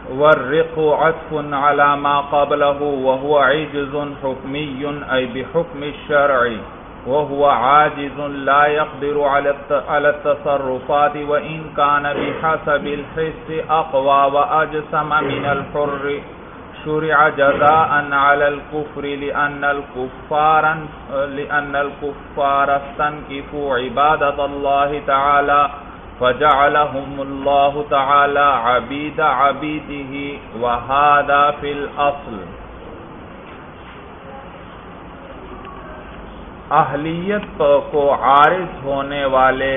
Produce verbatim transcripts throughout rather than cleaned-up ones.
والرق عطف على ما قبله وهو عجز حكمي أي بحكم الشرع وهو عاجز لا يقدر على التصرفات وإن كان بحسب الحس أقوى وأجسم من الحر شرع جزاء على الكفر لأن الكفار لأن الكفار استنكفوا عبادة الله تعالى فجعلهم الله تعالى عبيد عبيده وهذا في الأصل. اہلیت کو عارض ہونے والے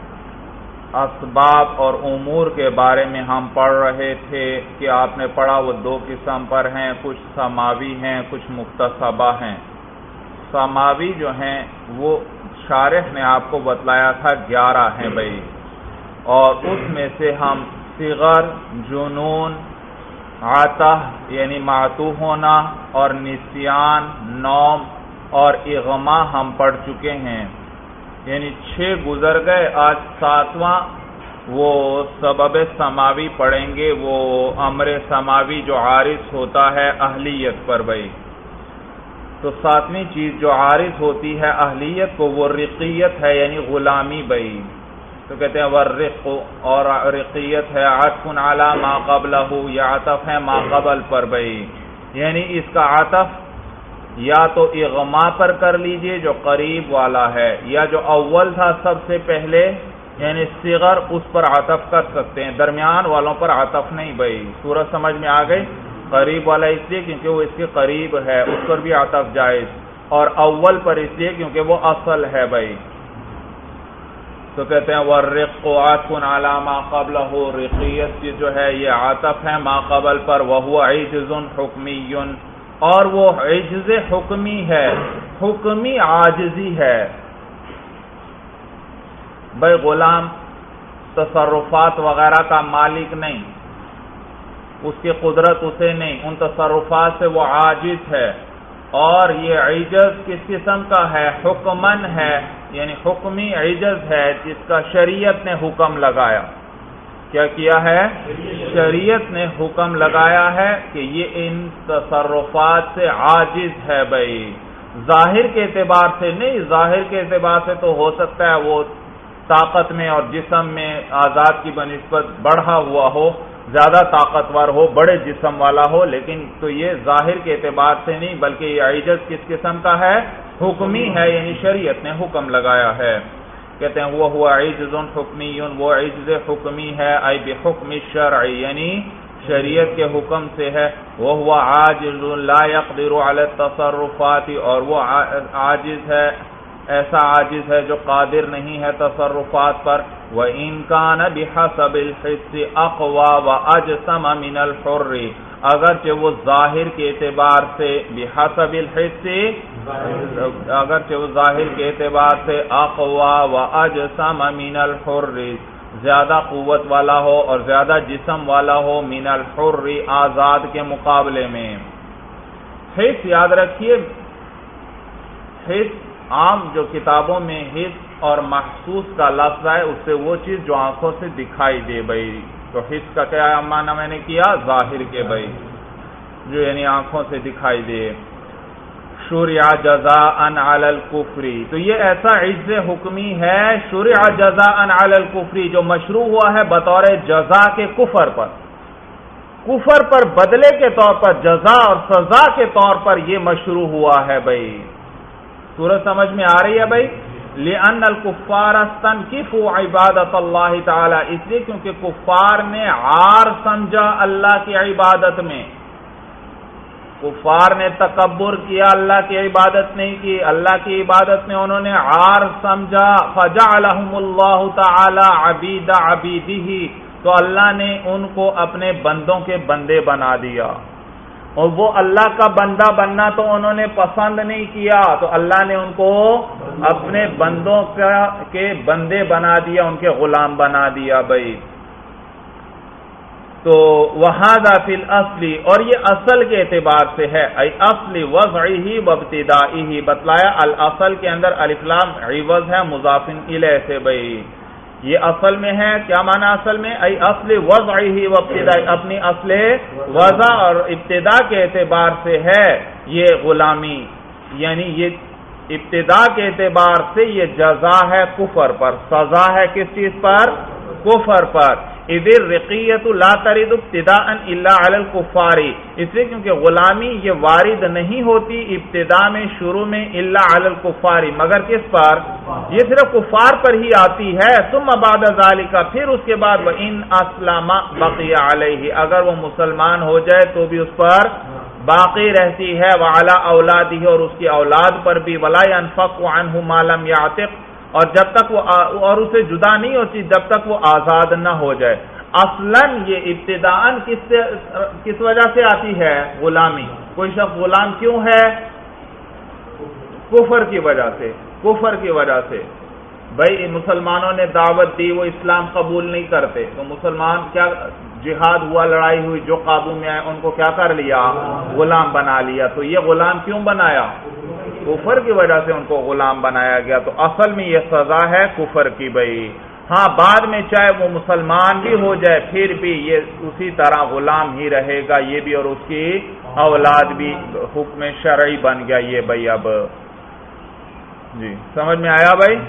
اسباب اور امور کے بارے میں ہم پڑھ رہے تھے کہ آپ نے پڑھا وہ دو قسم پر ہیں، کچھ سماوی ہیں کچھ مکتسبہ ہیں. سماوی جو ہیں وہ شارح نے آپ کو بتلایا تھا گیارہ ہیں بھائی، اور اس میں سے ہم صغر، جنون، عطا یعنی معطوف ہونا اور نسیان، نوم اور اغما ہم پڑھ چکے ہیں، یعنی چھ گزر گئے. آج ساتواں وہ سبب سماوی پڑھیں گے، وہ امر سماوی جو عارض ہوتا ہے اہلیت پر بھائی. تو ساتویں چیز جو عارض ہوتی ہے اہلیت کو وہ رقیت ہے یعنی غلامی بھائی. تو کہتے ہیں والرق، اور رقیت ہے عطف علی ما قبلہ، یا عطف ہے ما قبل پر بھائی، یعنی اس کا عطف یا تو اغما پر کر لیجئے جو قریب والا ہے، یا جو اول تھا سب سے پہلے یعنی صغر اس پر عطف کر سکتے ہیں، درمیان والوں پر عطف نہیں بھائی. سورج سمجھ میں آ گئی؟ قریب والا اس لیے کیونکہ وہ اس کے قریب ہے، اس پر بھی عطف جائز، اور اول پر اس لیے کیونکہ وہ اصل ہے بھائی. تو کہتے ہیں والرق عطف علی ما قبلہ، رقیت کی جو ہے یہ عطف ہے ما قبل پر، وہو عجز حکمی، اور وہ عجز حکمی ہے، حکمی عاجزی ہے بھائی. غلام تصرفات وغیرہ کا مالک نہیں، اس کی قدرت اسے نہیں، ان تصرفات سے وہ عاجز ہے. اور یہ عجز کس قسم کا ہے؟ حکمن ہے، یعنی حکمی عجز ہے جس کا شریعت نے حکم لگایا. کیا کیا ہے؟ شریعت نے حکم لگایا ہے کہ یہ ان تصرفات سے عاجز ہے بھائی. ظاہر کے اعتبار سے نہیں، ظاہر کے اعتبار سے تو ہو سکتا ہے وہ طاقت میں اور جسم میں آزاد کی بنسبت بڑھا ہوا ہو، زیادہ طاقتور ہو، بڑے جسم والا ہو، لیکن تو یہ ظاہر کے اعتبار سے نہیں بلکہ یہ عجز کس قسم کا ہے؟ حکمی ہے، یعنی شریعت نے حکم لگایا ہے. کہتے ہیں وہ ہوا عجز حکمی، وہ عجز حکمی ہے، ای بحکم الشرع یعنی شریعت کے حکم سے ہے. وہ ہوا عاجز لا يقدر علی التصرفات، اور وہ عاجز ہے، ایسا عاجز ہے جو قادر نہیں ہے تصرفات پر. وَإِن كَانَ بِحَسَبِ الْحِسِّ أَقْوَى وَأَجْسَمَ مِنَ الْحُرِّ، اگرچہ وہ ظاہر کے اعتبار سے بحسب الحس، اگرچہ وہ ظاہر کے اعتبار سے اقوا واجسم من الحر، زیادہ قوت والا ہو اور زیادہ جسم والا ہو، من الحر آزاد کے مقابلے میں. حس یاد رکھیے، حس عام جو کتابوں میں حس اور محسوس کا لفظ ہے اس سے وہ چیز جو آنکھوں سے دکھائی دے بھائی. تو حس کا کیا معنی میں نے کیا؟ ظاہر کے بھائی، جو یعنی آنکھوں سے دکھائی دے. شرع جزاء علی الکفر، تو یہ ایسا عجز حکمی ہے شرع جزاء علی الکفر جو مشروع ہوا ہے بطور جزا کے کفر پر، کفر پر بدلے کے طور پر، جزا اور سزا کے طور پر یہ مشروع ہوا ہے بھائی. سورج سمجھ میں آ رہی ہے بھائی؟ لِأَنَّ الْكُفَّارَ اسْتَنْكِفُوا عِبَادَةَ اللَّهِ تَعَالَى، اس لیے کیونکہ کفار نے عار سمجھا اللہ کی عبادت میں، کفار نے تکبر کیا، اللہ کی عبادت نہیں کی، اللہ کی عبادت میں انہوں نے عار سمجھا. فَجَعَلَهُمُ اللَّهُ تَعَالَى عَبِيدَ عَبِيدِهِ، تو اللہ نے ان کو اپنے بندوں کے بندے بنا دیا، اور وہ اللہ کا بندہ بننا تو انہوں نے پسند نہیں کیا، تو اللہ نے ان کو اپنے بندوں کے بندے بنا دیا، ان کے غلام بنا دیا بھائی. تو وَهَذَا فِي الْأَصْلِ، اور یہ اصل کے اعتبار سے ہے، ای اصل وضعه وابتدائه، بتلایا الاصل کے اندر الف لام عوض ہے مضاف الیہ سے بھائی، یہ اصل میں ہے، کیا معنی اصل میں؟ ای اصل وضعہ و ابتدا، اپنی اصل وضع اور ابتدا کے اعتبار سے ہے یہ غلامی، یعنی یہ ابتدا کے اعتبار سے یہ جزا ہے کفر پر، سزا ہے کس چیز پر؟ کفر پر۔ اذ الرقیۃ لا ترد ابتداء الا علی الکفار، اس لیے کیونکہ غلامی یہ وارد نہیں ہوتی ابتدا میں، شروع میں، الا علی الکفار، مگر کس پر؟ یہ صرف کفار پر ہی آتی ہے۔ ثم بعد ذالک، پھر اس کے بعد وان اسلم بقی علیہ، اگر وہ مسلمان ہو جائے تو بھی اس پر باقی رہتی ہے، وعلی اولادہ، اور اس کی اولاد پر بھی، ولا ينفق عنہ ما لم يعتق، اور جب تک وہ اور اسے جدا نہیں ہوتی جب تک وہ آزاد نہ ہو جائے۔ اصلاً یہ ابتداءً کس سے کس وجہ سے آتی ہے؟ غلامی۔ کوئی شخص غلام کیوں ہے؟ کفر کی وجہ سے، کفر کی وجہ سے۔ بھائی مسلمانوں نے دعوت دی، وہ اسلام قبول نہیں کرتے، تو مسلمان کیا، جہاد ہوا، لڑائی ہوئی، جو قابو میں آئے ان کو کیا کر لیا؟ غلام بنا لیا۔ تو یہ غلام کیوں بنایا؟ کفر کی وجہ سے ان کو غلام بنایا گیا۔ تو اصل میں یہ سزا ہے کفر کی بھائی۔ ہاں بعد میں چاہے وہ مسلمان بھی ہو جائے پھر بھی یہ اسی طرح غلام ہی رہے گا، یہ بھی اور اس کی اولاد بھی، حکم شرعی بن گیا یہ بھائی۔ اب جی سمجھ میں آیا بھائی؟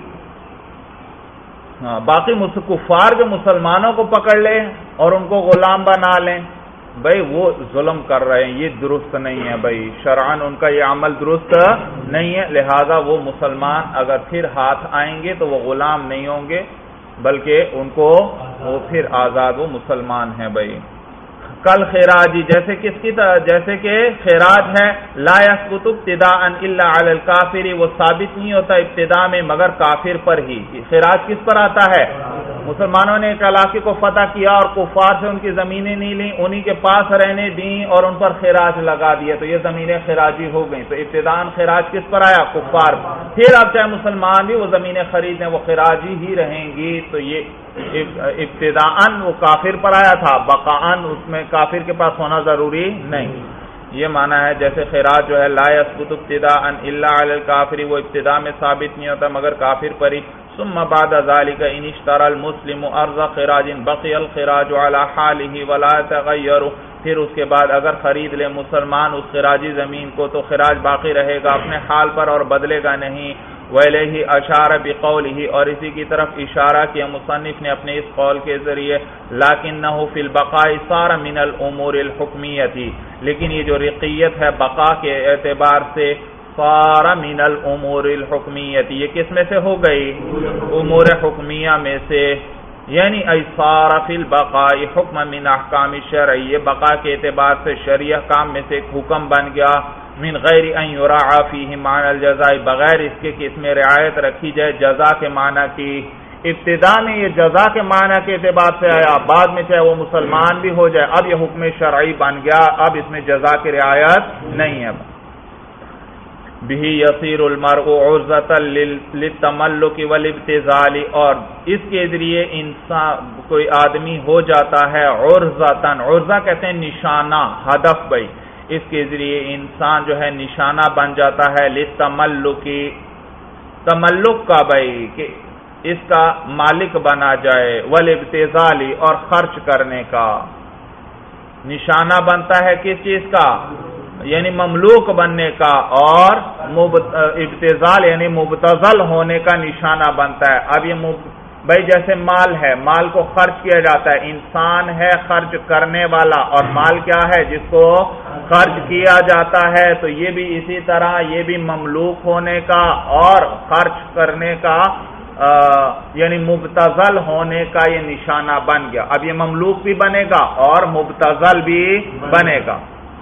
ہاں باقی کفار جو مسلمانوں کو پکڑ لیں اور ان کو غلام بنا لیں، بھائی وہ ظلم کر رہے ہیں، یہ درست نہیں ہے بھائی، شرعاً ان کا یہ عمل درست نہیں ہے، لہذا وہ مسلمان اگر پھر ہاتھ آئیں گے تو وہ غلام نہیں ہوں گے بلکہ ان کو وہ پھر آزاد، وہ مسلمان ہیں بھائی۔ کل خراجی، جیسے کس کی طرح؟ جیسے کہ خراج ہے، لا يثبت ابتداء الا علی الکافر، وہ ثابت نہیں ہوتا ابتدا میں مگر کافر پر ہی۔ خراج کس پر آتا ہے؟ مسلمانوں نے ایک علاقے کو فتح کیا اور کفار سے ان کی زمینیں نہیں لیں، انہی کے پاس رہنے دیں اور ان پر خراج لگا دیا تو یہ زمینیں خراجی ہو گئیں۔ تو ابتداءً خراج کس پر آیا؟ کفار۔ پھر اب چاہے مسلمان بھی وہ زمینیں خریدیں وہ خراجی ہی رہیں گی، تو یہ ابتداءً وہ کافر پر آیا تھا، بقاءً اس میں کافر کے پاس ہونا ضروری نہیں۔ یہ معنی ہے جیسے خراج جو ہے لا يثبت ابتداء الا علی الکافر، وہ ابتدا میں ثابت نہیں ہوتا مگر کافر پر ہی۔ ثم بعد ذلك ان اشترى المسلم ارض خراج بقي الخراج على حاله ولا يتغير، پھر اس کے بعد اگر خرید لے مسلمان اس خراجی زمین کو تو خراج باقی رہے گا اپنے حال پر اور بدلے گا نہیں۔ وَإِلَيْهِ أَشَارَ بِقَوْلِهِ، اور اسی کی طرف اشارہ کیا مصنف نے اپنے اس قول کے ذریعے، لَكِنَّهُ فِي الْبَقَاءِ صَارَ مِنَ الْأُمُورِ الْحُكْمِيَّةِ، لیکن یہ جو رقیت ہے بقا کے اعتبار سے، صار من الامور الحکمیت، یہ کس میں سے ہو گئی؟ امور حکمیہ میں سے، یعنی ای صار فی البقاء حکم من احکام الشرع، یہ بقا کے اعتبار سے شرعی احکام میں سے ایک حکم بن گیا، من غیر ان یراعى فیہ معنی الجزاء، بغیر اس کے کہ اس میں رعایت رکھی جائے جزا کے معنی کی۔ ابتدا میں یہ جزا کے معنی کے اعتبار سے آیا، بعد میں چاہے وہ مسلمان بھی ہو جائے اب یہ حکم شرعی بن گیا، اب اس میں جزا کی رعایت نہیں ہے۔ بِهِ يَصِيرُ الْمَرْءُ عُرْضَةً لِلتَّمَلُّكِ وَالِابْتِذَالِ، اور اس کے ذریعے انسان کوئی آدمی ہو جاتا ہے عرضتاً، عرضہ کہتے ہیں نشانہ، ہدف بھائی، اس کے ذریعے انسان جو ہے نشانہ بن جاتا ہے لِلتَّمَلُّكِ، تملک کا بھائی کہ اس کا مالک بنا جائے، وَالِابْتِذَالِ اور خرچ کرنے کا، نشانہ بنتا ہے کس چیز کا؟ یعنی مملوک بننے کا، اور ابتذال یعنی مبتذل ہونے کا نشانہ بنتا ہے۔ اب یہ بھائی جیسے مال ہے، مال کو خرچ کیا جاتا ہے، انسان ہے خرچ کرنے والا، اور مال کیا ہے؟ جس کو خرچ کیا جاتا ہے، تو یہ بھی اسی طرح یہ بھی مملوک ہونے کا اور خرچ کرنے کا آ, یعنی مبتذل ہونے کا یہ نشانہ بن گیا۔ اب یہ مملوک بھی بنے گا اور مبتذل بھی بنے گا،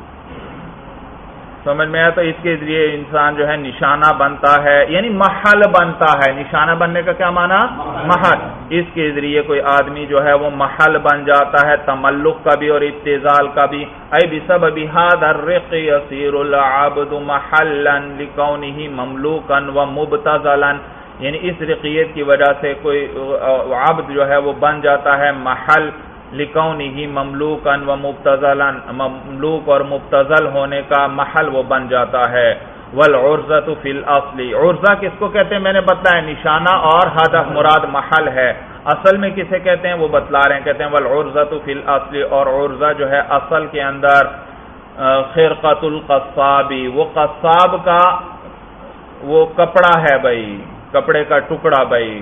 سمجھ میں آیا؟ تو اس کے ذریعے انسان جو ہے نشانہ بنتا ہے، یعنی محل بنتا ہے۔ نشانہ بننے کا کیا معنی؟ محل۔ اس کے ذریعے کوئی آدمی جو ہے وہ محل بن جاتا ہے، تملک کا بھی اور ابتذال کا بھی۔ اے بسبب هذا الرق يصير العبد محلا لكونه مملوكا ومبتذلا، یعنی اس رقیت کی وجہ سے کوئی عبد جو ہے وہ بن جاتا ہے محل، لکونہ مملوکا و مبتذلا، مملوک اور مبتذل ہونے کا محل وہ بن جاتا ہے۔ والعرضۃ فی الاصل، عرضہ کس کو کہتے ہیں میں نے بتلایا، نشانہ، اور ہدف مراد محل ہے۔ اصل میں کسے کہتے ہیں وہ بتلا رہے ہیں، کہتے ہیں والعرضۃ فی الاصل، اور عرضہ جو ہے اصل کے اندر خرقۃ القصابی، وہ قصاب کا وہ کپڑا ہے بھائی، کپڑے کا ٹکڑا بھائی۔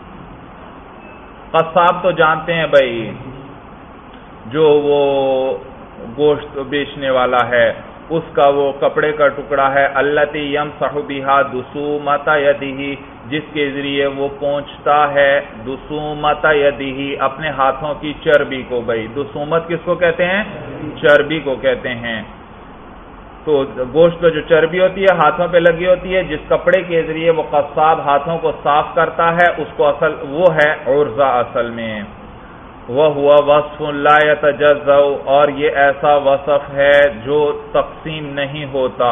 قصاب تو جانتے ہیں بھائی جو وہ گوشت بیچنے والا ہے، اس کا وہ کپڑے کا ٹکڑا ہے، التی یمسح بہا دسومت یدہ، جس کے ذریعے وہ پہنچتا ہے دسومت یدہ، اپنے ہاتھوں کی چربی کو بھائی۔ دسومت کس کو کہتے ہیں؟ چربی کو کہتے ہیں۔ تو گوشت پہ جو چربی ہوتی ہے ہاتھوں پہ لگی ہوتی ہے، جس کپڑے کے ذریعے وہ قصاب ہاتھوں کو صاف کرتا ہے، اس کو اصل وہ ہے عرضہ اصل میں۔ وَهُوَ وَصْفٌ لَا يَتَجَزَّأُ، اور یہ ایسا وصف ہے جو تقسیم نہیں ہوتا۔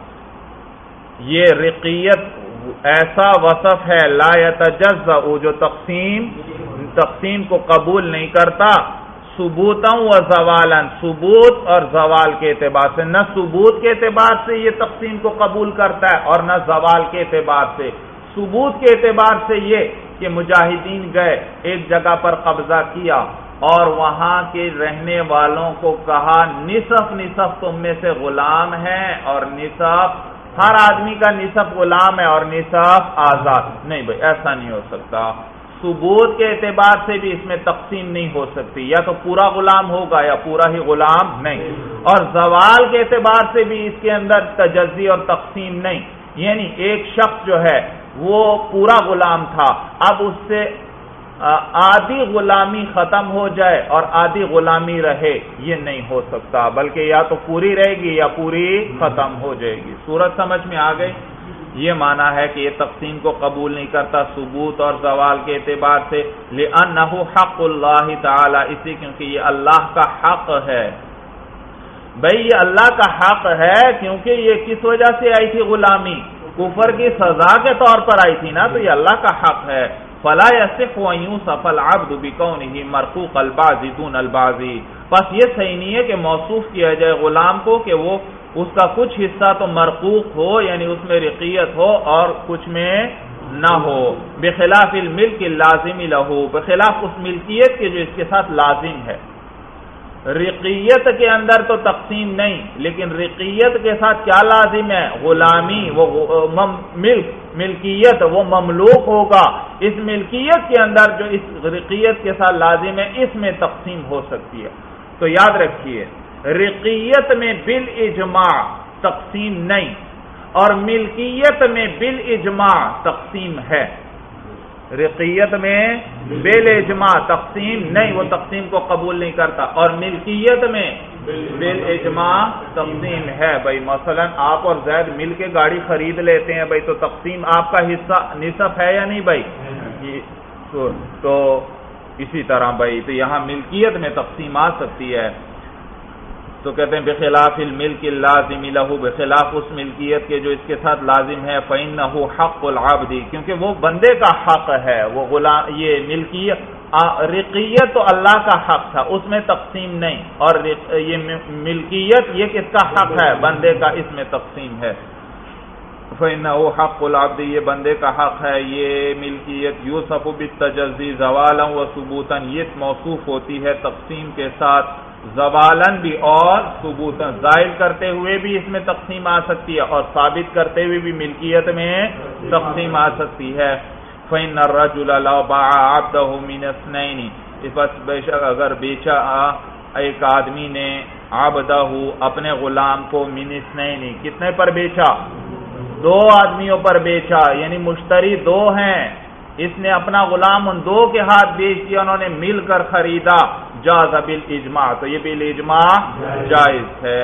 یہ رقیت ایسا وصف ہے لا يتجزأ، جو تقسیم تقسیم کو قبول نہیں کرتا، ثبوتاً و زوالاً، ثبوت اور زوال کے اعتبار سے، نہ ثبوت کے اعتبار سے یہ تقسیم کو قبول کرتا ہے اور نہ زوال کے اعتبار سے۔ ثبوت کے اعتبار سے یہ کہ مجاہدین گئے، ایک جگہ پر قبضہ کیا اور وہاں کے رہنے والوں کو کہا نصف نصف تم میں سے غلام ہیں اور نصف ہر آدمی کا نصف غلام ہے اور نصف آزاد۔ نہیں بھائی ایسا نہیں ہو سکتا۔ ثبوت کے اعتبار سے بھی اس میں تقسیم نہیں ہو سکتی، یا تو پورا غلام ہوگا یا پورا ہی غلام نہیں، اور زوال کے اعتبار سے بھی اس کے اندر تجزی اور تقسیم نہیں، یعنی ایک شخص جو ہے وہ پورا غلام تھا، اب اس سے آدھی غلامی ختم ہو جائے اور آدھی غلامی رہے، یہ نہیں ہو سکتا، بلکہ یا تو پوری رہے گی یا پوری ختم ہو جائے گی۔ صورت سمجھ میں آ گئی؟ یہ معنی ہے کہ یہ تقسیم کو قبول نہیں کرتا ثبوت اور زوال کے اعتبار سے، لأنہ حق اللہ تعالی، اسی کیونکہ یہ اللہ کا حق ہے۔ بھئی یہ اللہ کا حق ہے کیونکہ یہ کس وجہ سے آئی تھی غلامی؟ کفر کی سزا کے طور پر آئی تھی نا، تو یہ اللہ کا حق ہے۔ فلا يصح ان يوصف العبد بكونه مرقوق البعض دون البعض، بس یہ صحیح نہیں ہے کہ موصوف کیا جائے غلام کو کہ وہ اس کا کچھ حصہ تو مرقوق ہو، یعنی اس میں رقیت ہو اور کچھ میں نہ ہو، بخلاف الملک اللازم له، بخلاف اس ملکیت کے جو اس کے ساتھ لازم ہے۔ رقیت کے اندر تو تقسیم نہیں، لیکن رقیت کے ساتھ کیا لازم ہے؟ غلامی، وہ ملک ملکیت وہ مملوک ہوگا، اس ملکیت کے اندر جو اس رقیت کے ساتھ لازم ہے اس میں تقسیم ہو سکتی ہے۔ تو یاد رکھیے رقیت میں بالاجماع تقسیم نہیں، اور ملکیت میں بالاجماع تقسیم ہے۔ رقیت میں بالاجماع تقسیم نہیں، وہ تقسیم کو قبول نہیں کرتا، اور ملکیت میں بالاجماع تقسیم ہے۔ بھائی مثلا آپ اور زید مل کے گاڑی خرید لیتے ہیں بھائی، تو تقسیم آپ کا حصہ نصف ہے یا نہیں بھائی؟ تو اسی طرح بھائی تو یہاں ملکیت میں تقسیم آ سکتی ہے۔ تو کہتے ہیں بخلاف الملک اللازم له، بخلاف اس ملکیت کے جو اس کے ساتھ لازم ہے، فإنه حق العبد، کیونکہ وہ بندے کا حق ہے، وہ غلام یہ ملکیت رقیت تو اللہ کا حق تھا، اس میں تقسیم نہیں، اور یہ ملکیت یہ کس کا حق ہے؟ بندے کا، اس میں تقسیم ہے۔ فإنه حق العبد، یہ بندے کا حق ہے، یہ ملکیت یوصف بالتجزی زوالا و ثبوتا، یہ موصوف ہوتی ہے تقسیم کے ساتھ زوالن بھی اور ثبوتاً، ظاہر کرتے ہوئے بھی اس میں تقسیم آ سکتی ہے اور ثابت کرتے ہوئے بھی ملکیت میں تقسیم آ سکتی ہے۔ فإن الرجل لو باع عبده من اثنين، بس بے شک اگر بیچا ایک آدمی نے عبدہ اپنے غلام کو من اثنين، کتنے پر بیچا؟ دو آدمیوں پر بیچا، یعنی مشتری دو ہیں، اس نے اپنا غلام ان دو کے ہاتھ بیچ دیا، انہوں نے مل کر خریدا، جاز بالاجماع، تو یہ بالاجماع جائز ہے۔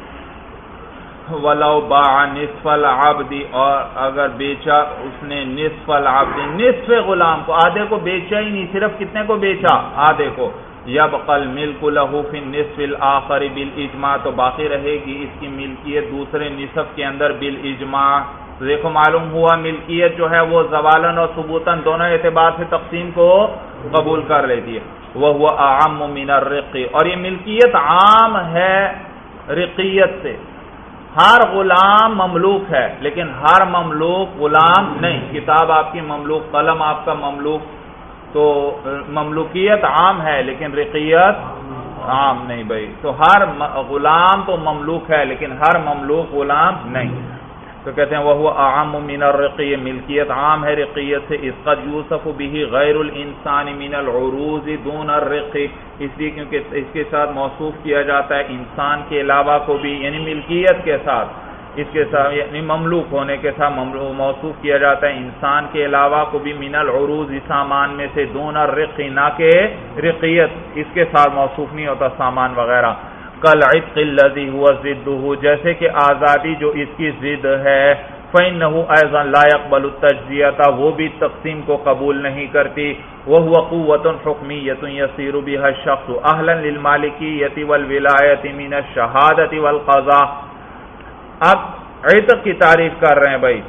ولو باع نصف العبد، اور اگر بیچا اس نے نصف العبد، نصف غلام کو، آدھے کو بیچا ہی نہیں، صرف کتنے کو بیچا؟ آدھے کو، یبقى الملک له فی النصف الاخر بالاجماع، تو باقی رہے گی اس کی ملکیت دوسرے نصف کے اندر بالاجماع۔ تو دیکھو معلوم ہوا ملکیت جو ہے وہ زوالن اور ثبوتاً دونوں اعتبار سے تقسیم کو قبول کر لیتی ہے۔ وَهُوَ أَعَمُّ مِنَ الرِّقِّ، اور یہ ملکیت عام ہے رقیت سے، ہر غلام مملوک ہے لیکن ہر مملوک غلام نہیں. کتاب آپ کی مملوک، قلم آپ کا مملوک، تو مملوکیت عام ہے لیکن رقیت عام نہیں بھائی. تو ہر غلام تو مملوک ہے لیکن ہر مملوک غلام نہیں. تو کہتے ہیں وہ اعم من الرقی، ملکیت عام ہے رقیت سے. اس قد یوصف به غیر الانسان من العروض دون الرقی، اس لیے کیونکہ اس کے ساتھ موصوف کیا جاتا ہے انسان کے علاوہ کو بھی، یعنی ملکیت کے ساتھ، اس کے ساتھ یعنی مملوک ہونے کے ساتھ موصوف کیا جاتا ہے انسان کے علاوہ کو بھی من العروض سامان میں سے، دون الرقی نہ کہ رقیت اس کے ساتھ موصوف نہیں ہوتا سامان وغیرہ. کالعتق الذی هو ضدہ، جیسے کہ آزادی جو اس کی ضد ہے، فإنه أيضا لا يقبل التجزیہ، وہ بھی تقسیم کو قبول نہیں کرتی. وهو قوة حکمیة يصير بها الشخص أهلا للمالکیة والولایة من الشہادة والقضاء. اب عتق کی تعریف کر رہے ہیں بھائی.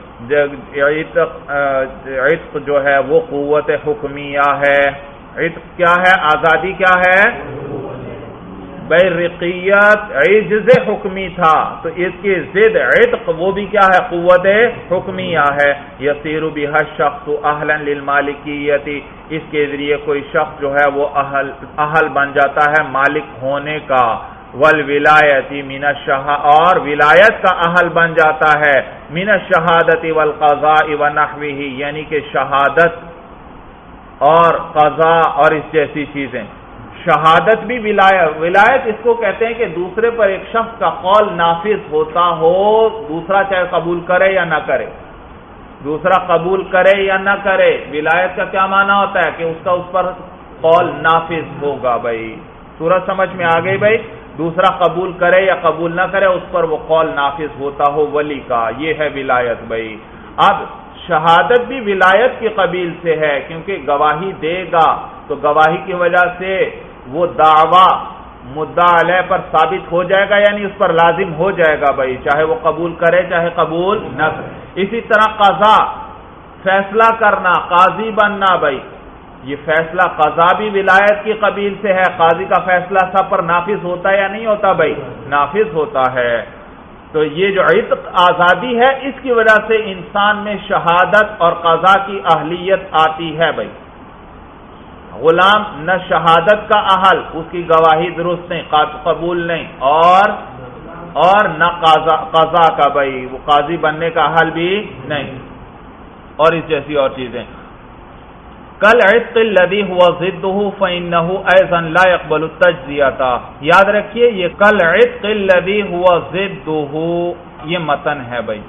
عتق عتق جو ہے وہ قوت حکمیہ ہے. عتق کیا ہے؟ آزادی کیا ہے بھائی؟ رقیت عجز حکمی تھا تو اس کی ضد عتق وہ بھی کیا ہے؟ قوت حکمیہ ہے. یصیر بها الشخص اہلا للمالکیت، اس کے ذریعے کوئی شخص جو ہے وہ اہل اہل بن جاتا ہے مالک ہونے کا. والولایت من الشہا، اور ولایت کا اہل بن جاتا ہے من الشہادت والقضاء ونحوہ، یعنی کہ شہادت اور قضاء اور اس جیسی چیزیں. شہادت بھی ولایت. ولایت اس کو کہتے ہیں کہ دوسرے پر ایک شخص کا قول نافذ ہوتا ہو، دوسرا چاہے قبول کرے یا نہ کرے، دوسرا قبول کرے یا نہ کرے. ولایت کا کیا معنی ہوتا ہے؟ کہ اس کا اس پر قول نافذ ہوگا بھائی. سورج سمجھ میں آ گئی بھائی؟ دوسرا قبول کرے یا قبول نہ کرے اس پر وہ قول نافذ ہوتا ہو ولی کا، یہ ہے ولایت بھائی. اب شہادت بھی ولایت کی قبیل سے ہے کیونکہ گواہی دے گا تو گواہی کی وجہ سے وہ دعویٰ مدعا علیہ پر ثابت ہو جائے گا، یعنی اس پر لازم ہو جائے گا بھائی، چاہے وہ قبول کرے چاہے قبول نہ کرے. اسی طرح قضا، فیصلہ کرنا، قاضی بننا بھائی، یہ فیصلہ قضا بھی ولایت کی قبیل سے ہے. قاضی کا فیصلہ سب پر نافذ ہوتا ہے یا نہیں ہوتا بھائی؟ نافذ ہوتا ہے. تو یہ جو عتق آزادی ہے اس کی وجہ سے انسان میں شہادت اور قضا کی اہلیت آتی ہے بھائی. غلام نہ شہادت کا اہل، اس کی گواہی درست نہیں، قبول نہیں، اور اور نہ قضا قضا کا بھائی، وہ قاضی بننے کا اہل بھی نہیں، اور اس جیسی اور چیزیں. کالعتق الذی هو ضدہ فإنہ ایضا لا يقبل التجزیہ. یاد رکھیے یہ کالعتق الذی هو ضدہ یہ متن ہے بھائی.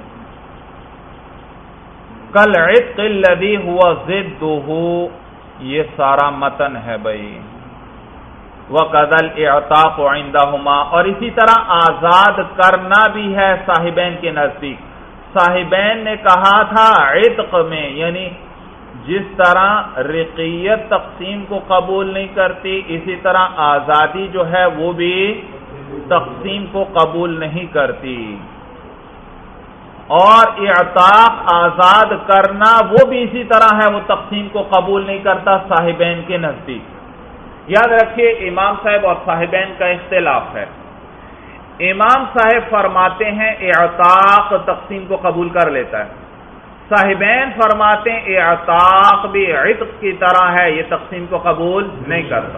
کالعتق الذی هو ضدہ یہ سارا متن ہے بھائی. وَقَذَا الْإِعْتَاقُ عِنْدَهُمَا، اور اسی طرح آزاد کرنا بھی ہے صاحبین کے نزدیک. صاحبین نے کہا تھا عتق میں، یعنی جس طرح رقیت تقسیم کو قبول نہیں کرتی اسی طرح آزادی جو ہے وہ بھی تقسیم کو قبول نہیں کرتی، اور اعتاق آزاد کرنا وہ بھی اسی طرح ہے، وہ تقسیم کو قبول نہیں کرتا صاحبین کے نزدیک. یاد رکھیے امام صاحب اور صاحبین کا اختلاف ہے. امام صاحب فرماتے ہیں اعتاق تقسیم کو قبول کر لیتا ہے، صاحبین فرماتے ہیں اعتاق بھی عتق کی طرح ہے، یہ تقسیم کو قبول نہیں کرتا.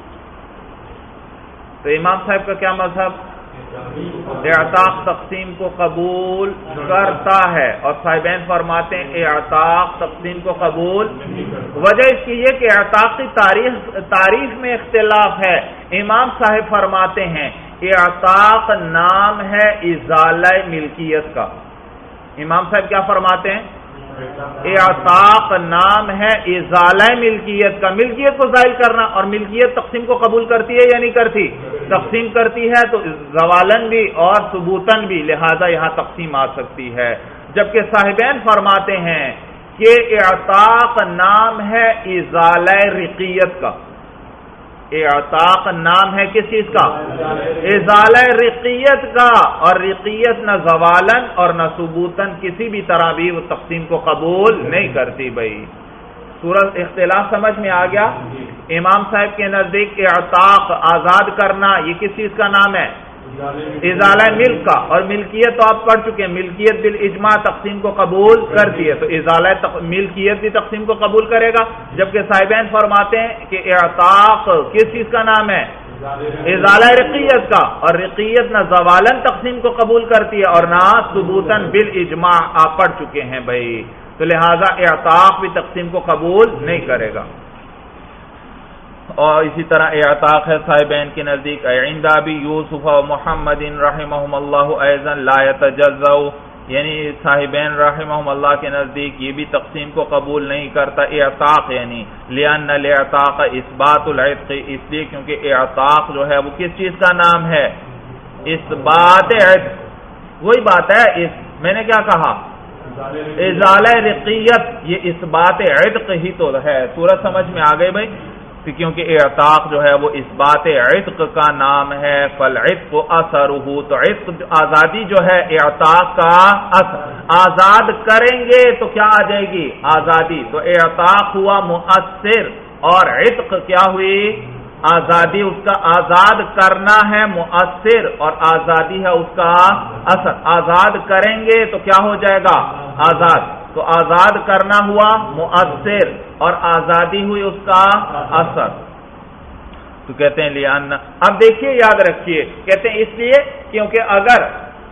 تو امام صاحب کا کیا مذہب؟ اعتاق تقسیم کو قبول کرتا ہے، اور صاحبین فرماتے ہیں اعتاق تقسیم کو قبول. وجہ اس کی یہ کہ اعتاق کی تاریخ تعریف میں اختلاف ہے. امام صاحب فرماتے ہیں اعتاق نام ہے ازالہ ملکیت کا. امام صاحب کیا فرماتے ہیں؟ اعتاق نام ہے ازالہ ملکیت کا، ملکیت کو زائل کرنا. اور ملکیت تقسیم کو قبول کرتی ہے یا نہیں کرتی؟ تقسیم کرتی ہے، تو زوالن بھی اور ثبوتن بھی، لہذا یہاں تقسیم آ سکتی ہے. جبکہ صاحبین فرماتے ہیں کہ اعتاق نام ہے ازالہ رقیت کا. اعتاق نام ہے کس چیز کا؟ ازالہ رقیت کا. اور رقیت نہ زوالن اور نہ ثبوتن کسی بھی طرح بھی وہ تقسیم کو قبول نہیں کرتی بھائی. صورت اختلاف سمجھ میں آ گیا؟ امام صاحب کے نزدیک اعتاق آزاد کرنا یہ کس چیز کا نام ہے؟ ازالہ ملک کا، اور ملکیت تو آپ پڑھ چکے ہیں، ملکیت بالاجماع تقسیم کو قبول کرتی ہے، تو ازالہ ملکیت بھی تقسیم کو قبول کرے گا، جبکہ صاحبین فرماتے ہیں کہ اعتاق کس چیز کا نام ہے؟ ازالہ رقیت کا، اور رقیت نہ زوالن تقسیم کو قبول کرتی ہے اور نہ ثبوتاً بالاجماع، آپ پڑھ چکے ہیں بھائی، تو لہذا اعتاق بھی تقسیم کو قبول نہیں کرے گا۔ اور اسی طرح اعتاق ہے صاحبین کے نزدیک عند ابی یوسف و محمد رحمہم اللہ ایضا لا یتجزأ، یعنی صاحبین رحمہم اللہ کے نزدیک یہ بھی تقسیم کو قبول نہیں کرتا اعتاق، یعنی لأن الاعتاق اثبات العتق، اس لیے کیونکہ اعتاق جو ہے وہ کس چیز کا نام ہے؟ اثبات عتق، وہی بات ہے، اس میں نے کیا کہا؟ ازالہ رقیت، یہ اثبات عتق ہی تو ہے، سورج سمجھ میں آ گئی بھائی، کیونکہ اعتاق جو ہے وہ اثبات عتق کا نام ہے، فالعتق اثرہ، تو عتق آزادی جو ہے اعتاق کا اثر، آزاد کریں گے تو کیا آ جائے گی؟ آزادی، تو اعتاق ہوا مؤثر اور عتق کیا ہوئی؟ آزادی، اس کا آزاد کرنا ہے مؤثر اور آزادی ہے اس کا اثر، آزاد کریں گے تو کیا ہو جائے گا؟ آزاد، تو آزاد کرنا ہوا مؤثر اور آزادی ہوئی اس کا اثر، تو کہتے ہیں لیان۔ اب دیکھیے یاد رکھیے، کہتے ہیں اس لیے کیونکہ اگر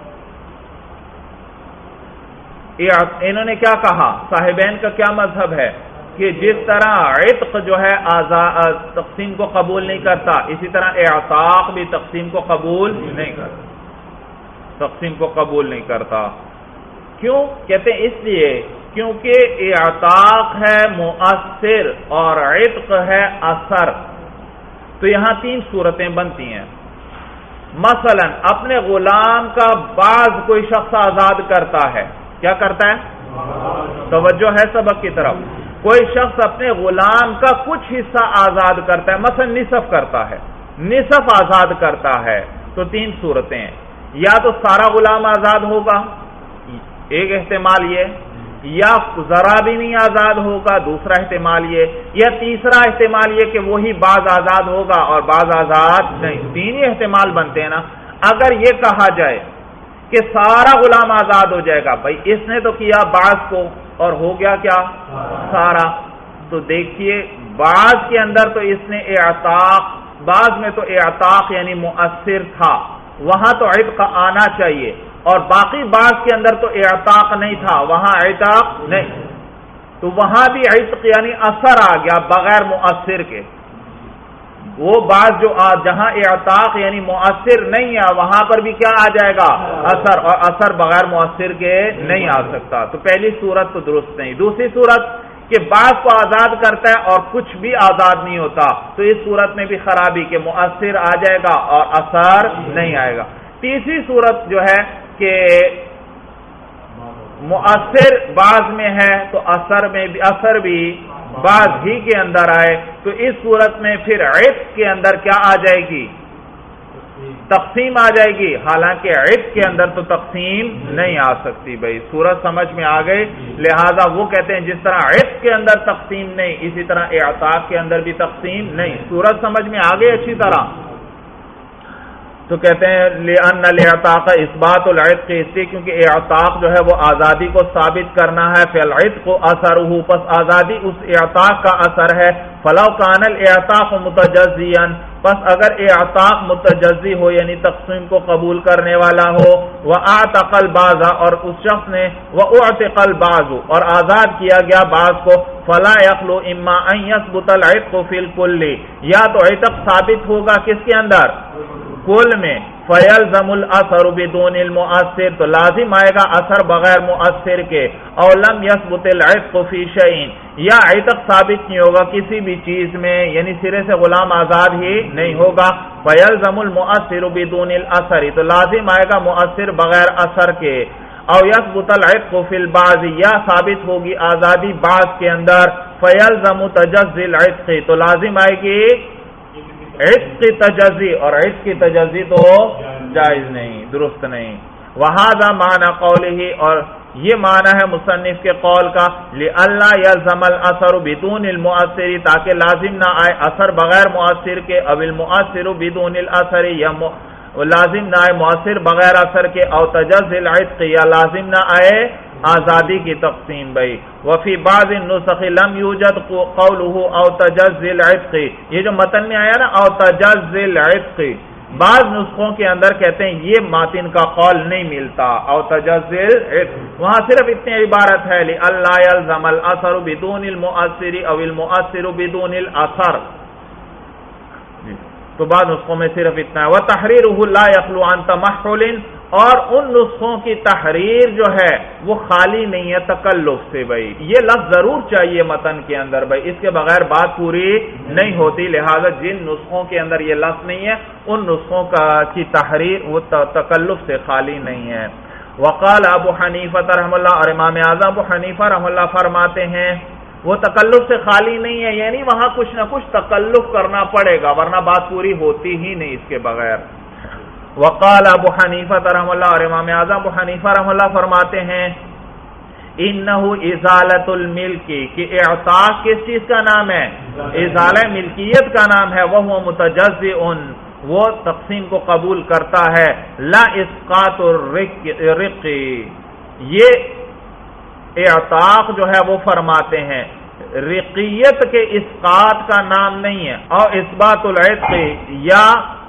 انہوں نے کیا کہا، صاحبین کا کیا مذہب ہے کہ جس طرح عتق جو ہے تقسیم کو قبول نہیں کرتا، اسی طرح اعتاق بھی تقسیم کو قبول نہیں کرتا، تقسیم کو قبول نہیں کرتا۔ کیوں؟ کہتے ہیں اس لیے کیونکہ اعتاق ہے مؤثر اور عتق ہے اثر، تو یہاں تین صورتیں بنتی ہیں۔ مثلا اپنے غلام کا بعض کوئی شخص آزاد کرتا ہے، کیا کرتا ہے؟ توجہ ہے سبق کی طرف، کوئی شخص اپنے غلام کا کچھ حصہ آزاد کرتا ہے، مثلا نصف کرتا ہے، نصف آزاد کرتا ہے، تو تین صورتیں ہیں، یا تو سارا غلام آزاد ہوگا، ایک احتمال یہ، یا ذرا بھی نہیں آزاد ہوگا، دوسرا احتمال یہ، یا تیسرا احتمال یہ کہ وہی بعض آزاد ہوگا اور بعض آزاد نہیں، تین ہی احتمال بنتے ہیں نا۔ اگر یہ کہا جائے کہ سارا غلام آزاد ہو جائے گا، بھائی اس نے تو کیا بعض کو اور ہو گیا کیا؟ سارا، تو دیکھیے بعض کے اندر تو اس نے اعتاق، بعض میں تو اعتاق یعنی مؤثر تھا، وہاں تو عتق آنا چاہیے، اور باقی بعض کے اندر تو اعتاق نہیں تھا، وہاں عتق نہیں، تو وہاں بھی عتق یعنی اثر آ گیا بغیر مؤثر کے، وہ بعض جو جہاں اعتاق یعنی مؤثر نہیں ہے وہاں پر بھی کیا آ جائے گا؟ اثر، اور اثر بغیر مؤثر کے نہیں آ سکتا، تو پہلی صورت تو درست نہیں۔ دوسری صورت کہ بعض کو آزاد کرتا ہے اور کچھ بھی آزاد نہیں ہوتا، تو اس صورت میں بھی خرابی کہ مؤثر آ جائے گا اور اثر نہیں آئے گا۔ تیسری صورت جو ہے کہ مؤثر بعض میں ہے تو اثر میں بھی اثر بھی بعض ہی کے اندر آئے، تو اس صورت میں پھر عتق کے اندر کیا آ جائے گی؟ تقسیم آ جائے گی، حالانکہ عتق کے اندر تو تقسیم نہیں آ سکتی۔ بھائی صورت سمجھ میں آ گئی، لہذا وہ کہتے ہیں جس طرح عتق کے اندر تقسیم نہیں، اسی طرح اعتاق کے اندر بھی تقسیم نہیں۔ صورت سمجھ میں آ گئی اچھی طرح؟ تو کہتے ہیں لأن الاعتاق اثبات العتق، اس لیے کیونکہ اعتاق جو ہے وہ آزادی کو ثابت کرنا ہے، فالعتق اثرہ، پس آزادی اس اعتاق کا اثر ہے، فلو کان الاعتاق متجزیا، پس اگر اعتاق متجزی ہو یعنی تقسیم کو قبول کرنے والا ہو، واعتق البعض، اور اس شخص نے واعتق البعض اور آزاد کیا گیا بعض کو، فلا یخلو اما ان یثبت العتق فی الکل، یا تو عتق ثابت ہوگا کس کے اندر؟ کل میں، فیلزم الاثر بدون المؤثر، تو لازم آئے گا اثر بغیر مؤثر کے، او لم یثبت العتق فی شیء، یا عتق ثابت نہیں ہوگا کسی بھی چیز میں، یعنی سرے سے غلام آزاد ہی نہیں ہوگا، فیلزم المؤثر بدون الاثر، تو لازم آئے گا مؤثر بغیر اثر کے، او یثبت العتق فی البعض، یا ثابت ہوگی آزادی بعض کے اندر، فیلزم تجزی العتق، تو لازم آئے گی عتق کی تجزی، اور عتق کی تجزی تو جائز نہیں، درست نہیں۔ وہذا معنی قولہ، اور یہ معنی ہے مصنف کے قول کا، لئلا یلزم الاثر بدون المؤثر، تاکہ لازم نہ آئے اثر بغیر مؤثر کے، او المؤثر بدون الاثر، یا لازم نہ آئے مؤثر بغیر اثر کے، او تجز العتق یا لازم نہ آئے آزادی کی تقسیم بھائی. وفی بعض النسخ لم یوجد قوله او تجز العتق، یہ جو متن میں آیا نا او تجز العتق، بعض نسخوں کے اندر کہتے ہیں یہ ماتن کا قول نہیں ملتا او تجز العتق، وہاں صرف اتنی عبارت ہے لئلا یلزم الاثر بدون المؤثر او المؤثر بدون الاثر، تو بعض نسخوں میں صرف اتنا ہے. وتحریرہ لا یخلو عن تمحل، اور ان نسخوں کی تحریر جو ہے وہ خالی نہیں ہے تکلف سے بھائی، یہ لفظ ضرور چاہیے متن کے اندر بھائی، اس کے بغیر بات پوری نہیں ہوتی، لہذا جن نسخوں کے اندر یہ لفظ نہیں ہے ان نسخوں کا کی تحریر وہ تکلف سے خالی نہیں ہے. وقال ابو حنیفہ رحمہ اللہ، اور امام اعظم ابو حنیفہ رحمہ اللہ فرماتے ہیں وہ تکلف سے خالی نہیں ہے، یعنی وہاں کچھ نہ کچھ تکلف کرنا پڑے گا ورنہ بات پوری ہوتی ہی نہیں اس کے بغیر. وقال ابو حنیفہ رحمہ اللہ، اور امام اعظم ابو حنیفہ رحمہ اللہ فرماتے ہیں انہ ازالۃ الملک، کہ اعطاء کس چیز کا نام ہے؟ ازالہ ملکیت کا نام ہے. وہ متجزئ، وہ تقسیم کو قبول کرتا ہے. لا اسقاط الرق، یہ اعطاق جو ہے وہ فرماتے ہیں رقیت کے اسقاط کا نام نہیں ہے، اور اثبات العتق، یا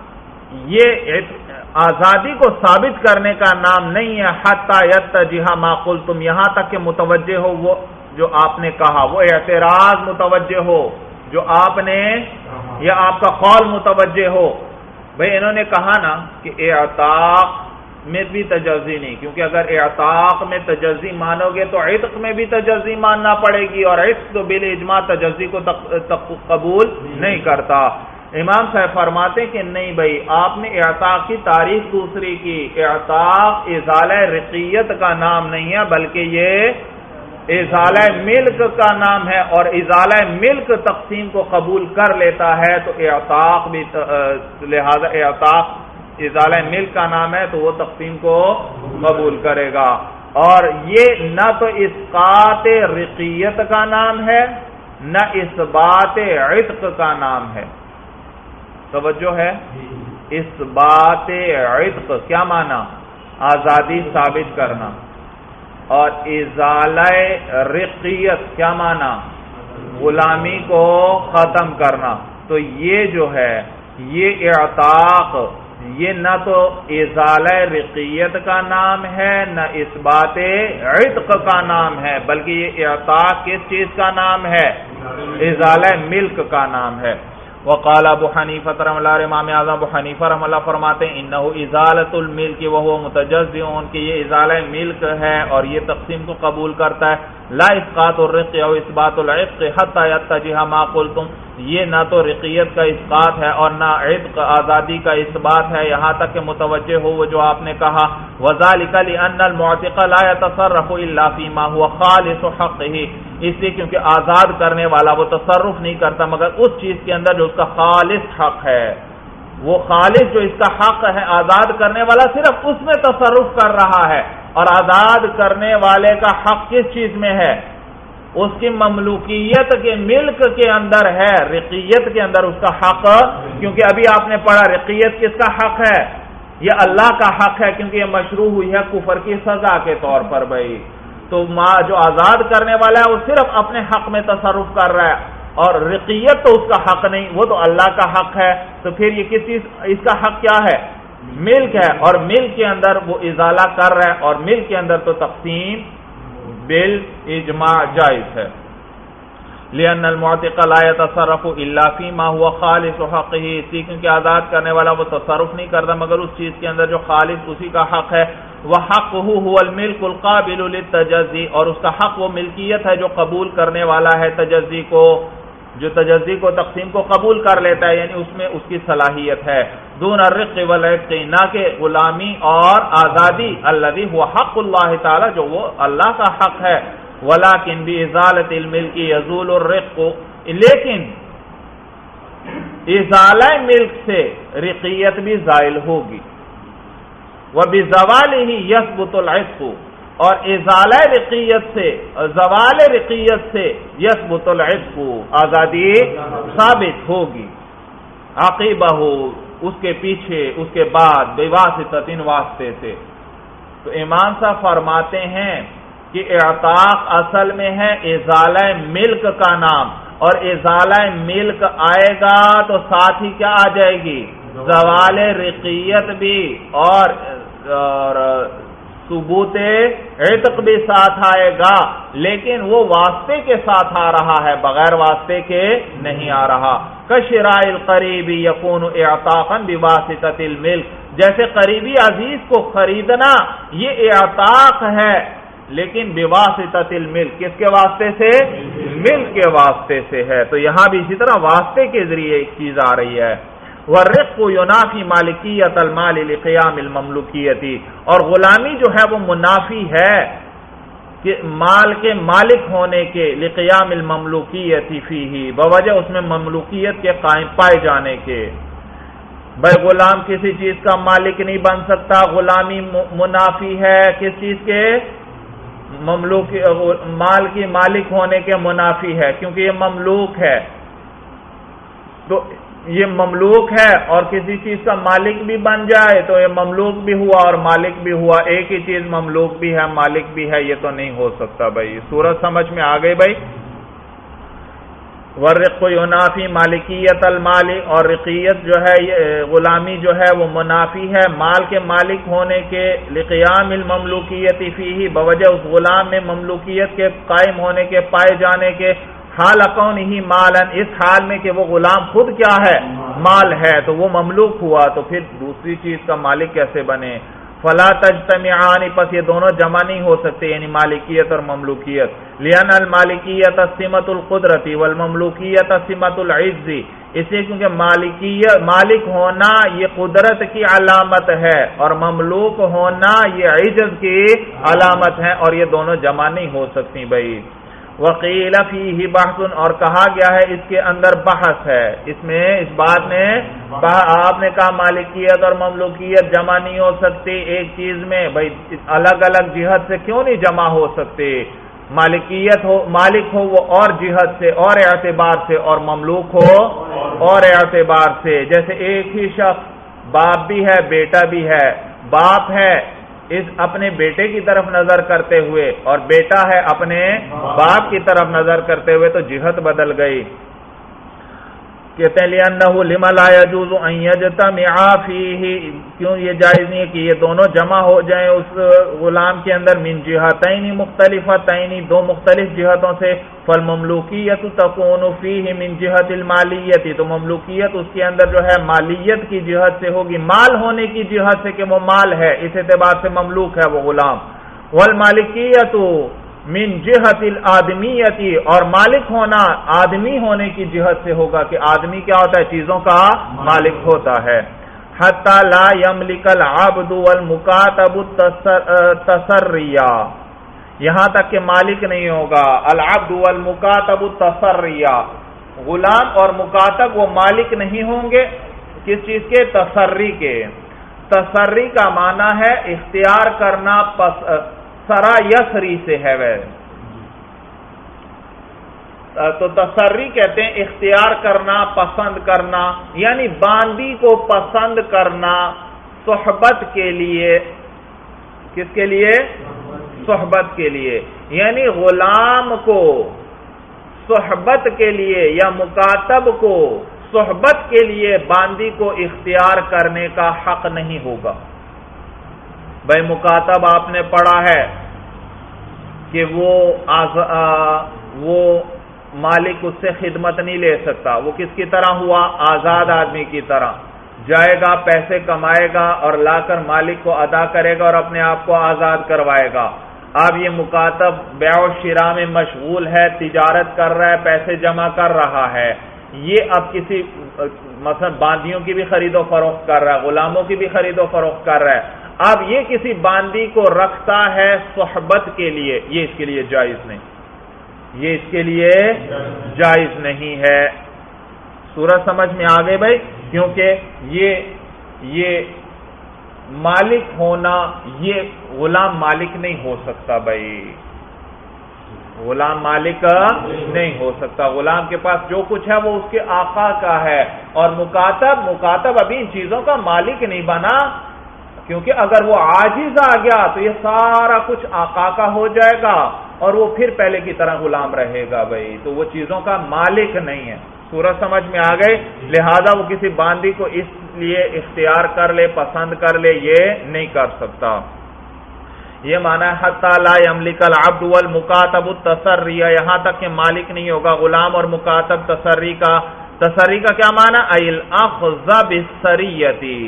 یہ آزادی کو ثابت کرنے کا نام نہیں ہے. حتی یتجہ ما قلتم، یہاں تک کہ متوجہ ہو وہ جو آپ نے کہا، وہ اعتراض متوجہ ہو جو آپ نے، یا آپ کا قول متوجہ ہو. بھئی انہوں نے کہا نا کہ اعتاق میں بھی تجزی نہیں، کیونکہ اگر اعتاق میں تجزی مانو گے تو عتق میں بھی تجزی ماننا پڑے گی، اور عتق تو بالاجماع تجزی کو قبول نہیں کرتا. امام صاحب فرماتے کہ نہیں بھائی، آپ نے اعتاق کی تعریف دوسری کی. اعتاق ازالہ رقیت کا نام نہیں ہے بلکہ یہ ازالہ ملک کا نام ہے، اور ازالہ ملک تقسیم کو قبول کر لیتا ہے تو اعتاق بھی، لہذا اعتاق ازالہ ملک کا نام ہے تو وہ تقسیم کو قبول کرے گا. اور یہ نہ تو اسقاط رقیت کا نام ہے نہ اثبات عتق کا نام ہے. توجہ ہے، اثبات عتق کیا معنی؟ آزادی ثابت کرنا، اور ازالہ رقیت کیا معنی؟ غلامی کو ختم کرنا. تو یہ جو ہے یہ اعتاق، یہ نہ تو ازالہ رقیت کا نام ہے نہ اثبات عتق کا نام ہے، بلکہ یہ اعتاق کس چیز کا نام ہے؟ ازالہ ملک کا نام ہے. وقال ابو حنیفہ رحمہ اللہ، امام اعظم ابو حنیفہ رحمہ اللہ فرماتے ہیں انہ ازالۃ الملک وهو متجزئ، کہ یہ ازالہ ملک ہے اور یہ تقسیم کو قبول کرتا ہے. لا اسقاط الرق او اثبات العتق حتى يتجه ما قلتم، یہ نہ تو رقیت کا اسقاط ہے اور نہ عتق آزادی کا اثبات ہے، یہاں تک کہ متوجہ ہو وہ جو آپ نے کہا. وذلك لان المعتق لا يتصرف الا فيما هو خالص حقه، اس لیے کیونکہ آزاد کرنے والا وہ تصرف نہیں کرتا مگر اس چیز کے اندر جو اس کا خالص حق ہے. وہ خالص جو اس کا حق ہے آزاد کرنے والا صرف اس میں تصرف کر رہا ہے، اور آزاد کرنے والے کا حق کس چیز میں ہے؟ اس کی مملوکیت کے ملک کے اندر ہے، رقیت کے اندر اس کا حق. کیونکہ ابھی آپ نے پڑھا رقیت کس کا حق ہے؟ یہ اللہ کا حق ہے، کیونکہ یہ مشروع ہوئی ہے کفر کی سزا کے طور پر. بھائی تو ماں جو آزاد کرنے والا ہے وہ صرف اپنے حق میں تصرف کر رہا ہے، اور رقیت تو اس کا حق نہیں، وہ تو اللہ کا حق ہے. تو پھر یہ کس چیز، اس کا حق کیا ہے؟ ملک ہے، اور ملک کے اندر وہ ازالہ کر رہا ہے، اور ملک کے اندر تو تقسیم بالاجماع جائز ہے. لأن المعتق لا يتصرف الا فيما هو خالص حقه، اسی کیونکہ آزاد کرنے والا وہ تصرف نہیں کرتا مگر اس چیز کے اندر جو خالص اسی کا حق ہے. وحقه هو الملك القابل للتجزي، اور اس کا حق وہ ملکیت ہے جو قبول کرنے والا ہے تجزی کو، جو تجزی کو تقسیم کو قبول کر لیتا ہے، یعنی اس میں اس کی صلاحیت ہے. دون الرق والعتق، نہ کہ غلامی اور آزادی. الذي هو حق اللہ تعالی، جو وہ اللہ کا حق ہے. ولكن بازالۃ الملک یزول الرق، لیکن ازالہ ملک سے رقیت بھی زائل ہوگی. وبزوالہ یثبت العتق، اور ازالہ رقیت سے، زوال رقیت سے یثبت العتق، آزادی ثابت ہوگی. عقیبہ، اس کے پیچھے اس کے بعد بواسطۃ واسطے سے۔ تو امام صاحب فرماتے ہیں کہ اعتاق اصل میں ہے ازالہ ملک کا نام، اور ازالہ ملک آئے گا تو ساتھ ہی کیا آ جائے گی؟ زوال رقیت بھی اور, اور ثبوت عتق بھی ساتھ آئے گا، لیکن وہ واسطے کے ساتھ آ رہا ہے، بغیر واسطے کے نہیں آ رہا۔ کشراء القریب یکون اعتاقا بواسطۃ الملک، جیسے قریبی عزیز کو خریدنا یہ اعتاق ہے، لیکن بواسطۃ الملک، کس کے واسطے سے؟ ملک کے واسطے سے ہے۔ تو یہاں بھی اسی طرح واسطے کے ذریعے ایک چیز آ رہی ہے۔ والرق ینافی مالکیت المال لقیام المملوکیت، اور غلامی جو ہے وہ منافی ہے کہ مال کے مالک ہونے کے، لقیام المملوکیت فیہ، بوجہ اس میں مملوکیت کے قائم پائے جانے کے۔ بھائی غلام کسی چیز کا مالک نہیں بن سکتا، غلامی منافی ہے کس چیز کے؟ مملوک مال کی مالک ہونے کے منافی ہے، کیونکہ یہ مملوک ہے۔ تو یہ مملوک ہے اور کسی چیز کا مالک بھی بن جائے تو یہ مملوک بھی ہوا اور مالک بھی ہوا، ایک ہی چیز مملوک بھی ہے مالک بھی ہے، یہ تو نہیں ہو سکتا بھائی۔ سورت سمجھ میں آ گئی بھائی؟ والرق ینافی مالکیت المال، اور رقیت جو ہے غلامی جو ہے وہ منافی ہے مال کے مالک ہونے کے، لقیام المملوکیت فیہ، بوجہ اس غلام میں مملوکیت کے قائم ہونے کے، پائے جانے کے، حال کونہ مالا، اس حال میں کہ وہ غلام خود کیا ہے؟ مال ہے، تو وہ مملوک ہوا، تو پھر دوسری چیز کا مالک کیسے بنے؟ فلا تجتمعان، پس یہ دونوں جمع نہیں ہو سکتے، یعنی مالکیت اور مملوکیت۔ لأن المالکیت سمۃ القدرت والمملوکیت سمۃ العجز، اس لیے کیونکہ مالکیت مالک ہونا یہ قدرت کی علامت ہے اور مملوک ہونا یہ عجز کی علامت ہے، اور یہ دونوں جمع نہیں ہو سکتی بھائی۔ وقیل فیہ بحث، اور کہا گیا ہے اس کے اندر بحث ہے، اس میں اس بات میں آپ نے کہا مالکیت اور مملوکیت جمع نہیں ہو سکتی ایک چیز میں، بھائی الگ الگ جہت سے کیوں نہیں جمع ہو سکتے؟ مالکیت ہو مالک ہو وہ اور جہت سے اور اعتبار سے، اور مملوک ہو اور اعتبار سے۔ جیسے ایک ہی شخص باپ بھی ہے بیٹا بھی ہے، باپ ہے اس اپنے بیٹے کی طرف نظر کرتے ہوئے اور بیٹا ہے اپنے باپ کی طرف نظر کرتے ہوئے، تو جہت بدل گئی۔ کہتے ہیں لِأَنَّهُ لِمَا لَا يَجُوزُ أَن يَجْتَمِعَا فِيهِ، کیوں یہ جائز نہیں ہے کہ یہ دونوں جمع ہو جائیں اس غلام کے اندر، من جہتین مختلفتین، دو مختلف جہتوں سے۔ فالمملوکیت تکون فیہ من جہت المالیت، تو مملوکیت اس کے اندر جو ہے مالیت کی جہت سے ہوگی، مال ہونے کی جہت سے کہ وہ مال ہے، اس اعتبار سے مملوک ہے وہ غلام۔ والمالکیت من جہت الآدمیت، اور مالک ہونا آدمی ہونے کی جہت سے ہوگا کہ آدمی کیا ہوتا ہے؟ چیزوں کا مالک ہوتا ہے۔ حتی لا یملک العبد والمکاتب التصریہ، یہاں تک کہ مالک نہیں ہوگا العبد والمکاتب التصریہ، غلام اور مکاتب وہ مالک نہیں ہوں گے کس چیز کے؟ تصری کے۔ تصری کا معنی ہے اختیار کرنا، پس سرا یسری سے ہے وہ، تو تصری کہتے ہیں اختیار کرنا، پسند کرنا، یعنی باندی کو پسند کرنا صحبت کے لیے، کس کے لیے؟ صحبت کے لیے، یعنی غلام کو صحبت کے لیے یا مکاتب کو صحبت کے لیے باندی کو اختیار کرنے کا حق نہیں ہوگا۔ بھائی مکاتب آپ نے پڑھا ہے کہ وہ آز... آ... وہ مالک اس سے خدمت نہیں لے سکتا، وہ کس کی طرح ہوا؟ آزاد آدمی کی طرح، جائے گا پیسے کمائے گا اور لا کر مالک کو ادا کرے گا اور اپنے آپ کو آزاد کروائے گا۔ اب یہ مکاتب بیع و شراء میں مشغول ہے، تجارت کر رہا ہے، پیسے جمع کر رہا ہے، یہ اب کسی مثلا باندیوں کی بھی خرید و فروخت کر رہا ہے، غلاموں کی بھی خرید و فروخت کر رہا ہے، اب یہ کسی باندی کو رکھتا ہے صحبت کے لیے، یہ اس کے لیے جائز نہیں، یہ اس کے لیے جائز نہیں ہے۔ سورج سمجھ میں آ گئے بھائی؟ کیونکہ یہ یہ مالک ہونا، یہ غلام مالک نہیں ہو سکتا بھائی، غلام مالک نہیں ہو سکتا. غلام کے پاس جو کچھ ہے وہ اس کے آقا کا ہے. اور مکاتب مکاتب ابھی ان چیزوں کا مالک نہیں بنا، کیونکہ اگر وہ عاجز آ گیا تو یہ سارا کچھ آقا کا ہو جائے گا اور وہ پھر پہلے کی طرح غلام رہے گا بھائی، تو وہ چیزوں کا مالک نہیں ہے. سورج سمجھ میں آ گئے؟ لہذا وہ کسی باندی کو اس لیے اختیار کر لے، پسند کر لے، یہ نہیں کر سکتا. یہ معنی ہے حتی لا یملک العبد والمکاتب التصری، یہاں تک کہ مالک نہیں ہوگا غلام اور مکاتب تصری کا. تصری کا کیا معنی؟ ایل اخذ بالسریتی،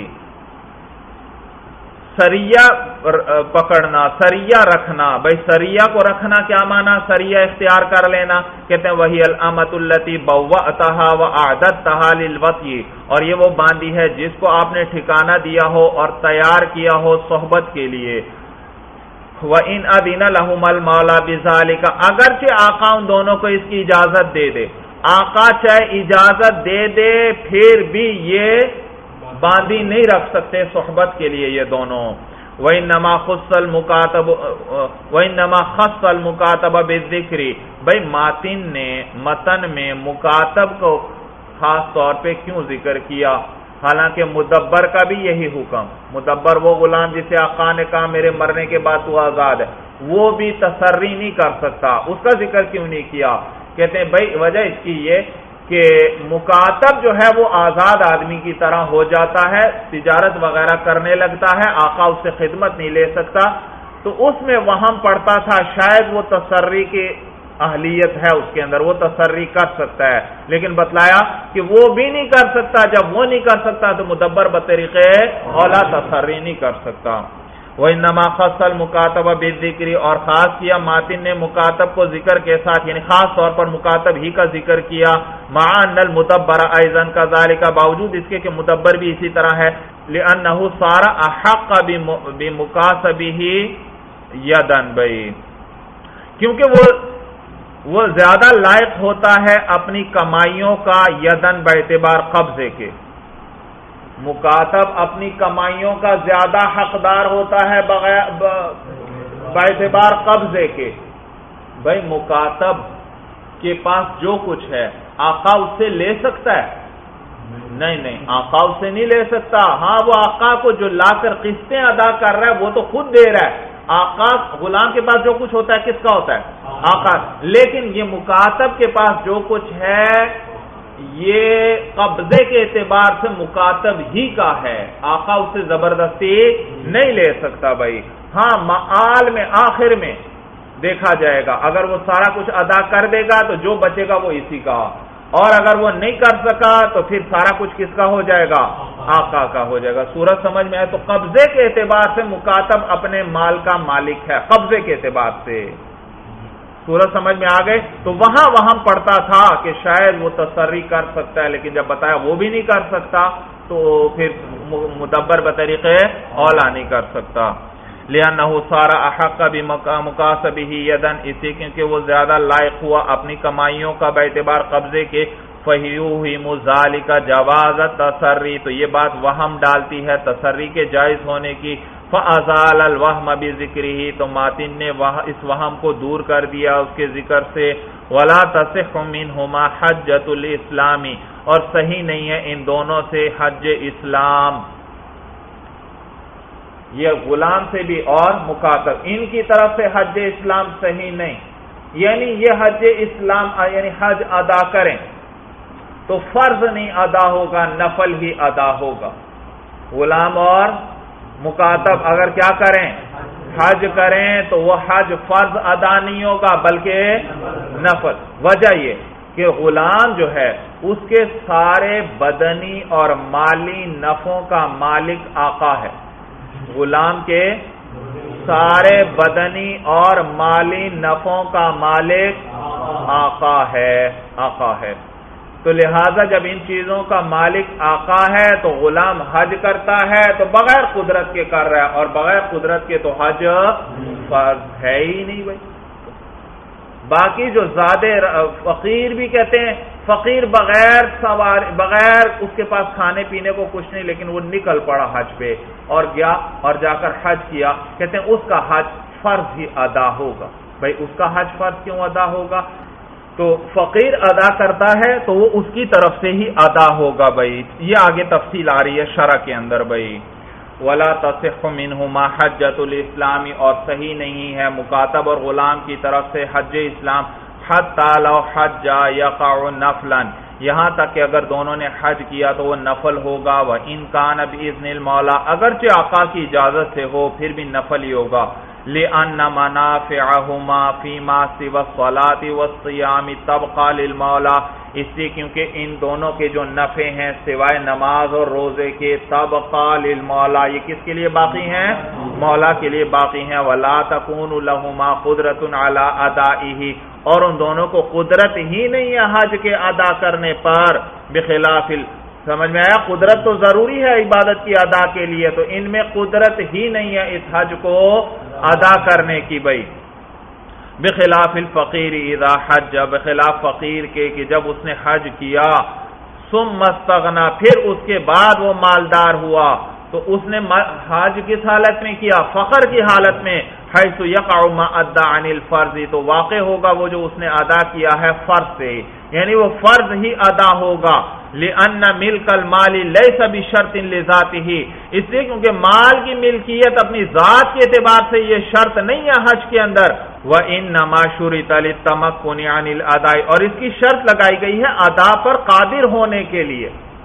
سریہ پکڑنا، سریہ رکھنا. بھائی سریہ کو رکھنا کیا معنی؟ سریہ اختیار کر لینا. کہتے ہیں وہی الامۃ التی بوأتها واعددتها للوطی، اور یہ وہ باندی ہے جس کو آپ نے ٹھکانہ دیا ہو اور تیار کیا ہو صحبت کے لیے. وَإِنْ أَذِنَ لَهُمَ الْمَوْلَى بِذَلِكَ، اگرچہ آقا ان دونوں کو اس کی اجازت دے دے. آقا چاہے اجازت دے دے پھر بھی یہ باندی نہیں رکھ سکتے صحبت کے لیے یہ دونوں. وَإِنَّمَا خُصَّ الْمُكَاتَبُ وَإِنَّمَا خَصَّ الْمُكَاتَبَ بِالذِّكْرِ، بھئی ماتن نے متن میں مکاتب کو خاص طور پہ کیوں ذکر کیا؟ حالانکہ مدبر کا بھی یہی حکم. مدبر وہ غلام جسے آقا نے کہا میرے مرنے کے بعد تو آزاد ہے، وہ بھی تصری نہیں کر سکتا، اس کا ذکر کیوں نہیں کیا؟ کہتے ہیں بھئی وجہ اس کی یہ کہ مکاتب جو ہے وہ آزاد آدمی کی طرح ہو جاتا ہے، تجارت وغیرہ کرنے لگتا ہے، آقا اس سے خدمت نہیں لے سکتا. تو اس میں وہم پڑتا تھا شاید وہ تصری کی اہلیت ہے اس کے اندر، وہ تصری کر سکتا ہے، لیکن بتلایا کہ وہ بھی نہیں کر سکتا. جب وہ نہیں کر سکتا تو مدبر بطریقے اولا تصری نہیں کر سکتا. وَإِنَّمَا خَصَّ الْمُكَاتَبَ بِالذِّكْرِ، اور خاص کیا ماتن نے مکاتب کو ذکر کے ساتھ، یعنی خاص طور پر مکاتب ہی کا ذکر کیا. مع ان المدبر ایضا كذلك، باوجود اس کے کہ مدبر بھی اسی طرح ہے. لأنه صار احق بمكاسبه يدا، بھائی کیونکہ وہ وہ زیادہ لائق ہوتا ہے اپنی کمائیوں کا یدن باعتبار قبضے کے. مکاتب اپنی کمائیوں کا زیادہ حقدار ہوتا ہے باعتبار قبضے کے. بھائی مکاتب کے پاس جو کچھ ہے آقا اس سے لے سکتا ہے؟ نہیں نہیں، آقا اس سے نہیں لے سکتا. ہاں وہ آقا کو جو لا کر قسطیں ادا کر رہا ہے وہ تو خود دے رہا ہے. آقا غلام کے پاس جو کچھ ہوتا ہے کس کا ہوتا ہے؟ آقا. لیکن یہ مکاتب کے پاس جو کچھ ہے یہ قبضے کے اعتبار سے مکاتب ہی کا ہے، آقا اس سے زبردستی نہیں لے سکتا. بھائی ہاں معال میں آخر میں دیکھا جائے گا، اگر وہ سارا کچھ ادا کر دے گا تو جو بچے گا وہ اسی کا، اور اگر وہ نہیں کر سکا تو پھر سارا کچھ کس کا ہو جائے گا؟ آقا کا ہو جائے گا. سورج سمجھ میں آئے؟ تو قبضے کے اعتبار سے مکاتب اپنے مال کا مالک ہے، قبضے کے اعتبار سے. سورج سمجھ میں آ گئے؟ تو وہاں وہاں پڑتا تھا کہ شاید وہ تصری کر سکتا ہے، لیکن جب بتایا وہ بھی نہیں کر سکتا تو پھر مدبر بطریقے اولا نہیں کر سکتا. لِأَنَّهُ صَارَ أَحَقَّ بِمُكَاسَبِهِ يَدًا، اسی کیونکہ وہ زیادہ لائق ہوا اپنی کمائیوں کا باعتبار قبضے کے. فَيُوهِمُ ذَلِكَ جَوَازَ التَّصَرِّ، تو یہ بات وہم ڈالتی ہے تصری کے جائز ہونے کی. فَأَزَالَ الْوَهْمَ بِذِكْرِهِ، تو ماتن نے اس وہم کو دور کر دیا اس کے ذکر سے. وَلَا تَصِحُّ مِنْهُمَا حَجَّةُ الْإِسْلَامِ، اور صحیح نہیں ہے ان دونوں سے حج اسلام. یہ غلام سے بھی اور مکاتب ان کی طرف سے حج اسلام صحیح نہیں، یعنی یہ حج اسلام یعنی حج ادا کریں تو فرض نہیں ادا ہوگا، نفل ہی ادا ہوگا. غلام اور مکاتب اگر کیا کریں؟ حج کریں تو وہ حج فرض ادا نہیں ہوگا بلکہ نفل. وجہ یہ کہ غلام جو ہے اس کے سارے بدنی اور مالی نفعوں کا مالک آقا ہے. غلام کے سارے بدنی اور مالی نفعوں کا مالک آقا ہے آقا ہے تو لہذا جب ان چیزوں کا مالک آقا ہے تو غلام حج کرتا ہے تو بغیر قدرت کے کر رہا ہے، اور بغیر قدرت کے تو حج فرض ہے ہی نہیں. بھائی باقی جو زیادہ فقیر بھی کہتے ہیں، فقیر بغیر سوار بغیر اس کے پاس کھانے پینے کو کچھ نہیں، لیکن وہ نکل پڑا حج پہ اور گیا اور جا کر حج کیا، کہتے ہیں اس کا حج فرض ہی ادا ہوگا. بھائی اس کا حج فرض کیوں ادا ہوگا؟ تو فقیر ادا کرتا ہے تو وہ اس کی طرف سے ہی ادا ہوگا بھائی. یہ آگے تفصیل آ رہی ہے شرع کے اندر بھائی. ولا تصح منہما حجۃ الاسلام، اور صحیح نہیں ہے مکاتب اور غلام کی طرف سے حج اسلام، حتی لو حج یقع نفلا، یہاں تک کہ اگر دونوں نے حج کیا تو وہ نفل ہوگا. وان کان باذن المولا، اگرچہ آقا کی اجازت سے ہو پھر بھی نفل ہی ہوگا. لأن منافعهما فيما سوى الصلاة والصيام تبقى للمولا، اس لیے کیونکہ ان دونوں کے جو نفع ہیں سوائے نماز اور روزے کے، تبقى للمولا، یہ کس کے لیے باقی ہیں؟ مولا کے لیے باقی ہیں. ولا تكون لهما قدرة على أدائه، اور ان دونوں کو قدرت ہی نہیں ہے حج کے ادا کرنے پر. بخلاف ال... سمجھ میں آیا؟ قدرت تو ضروری ہے عبادت کی ادا کے لیے، تو ان میں قدرت ہی نہیں ہے اس حج کو ادا کرنے کی بھائی. بخلاف الفقیر اذا حج، بخلاف فقیر کے کہ جب اس نے حج کیا، ثم استغنا، پھر اس کے بعد وہ مالدار ہوا، تو اس نے حج کس حالت میں کیا؟ فقر کی حالت میں. حیث یقع ما ادا عن الفرض، تو واقع ہوگا وہ جو اس نے ادا کیا ہے فرض سے، یعنی وہ فرض ہی ادا ہوگا. لأن ملک المال لیس بشرط لذاته، اس لیے کیونکہ مال کی ملکیت اپنی ذات کے اعتبار سے یہ شرط نہیں ہے حج کے اندر. وإنما شرط للتمكن عن الاداء، اور اس کی شرط لگائی گئی ہے ادا پر قادر ہونے کے لیے.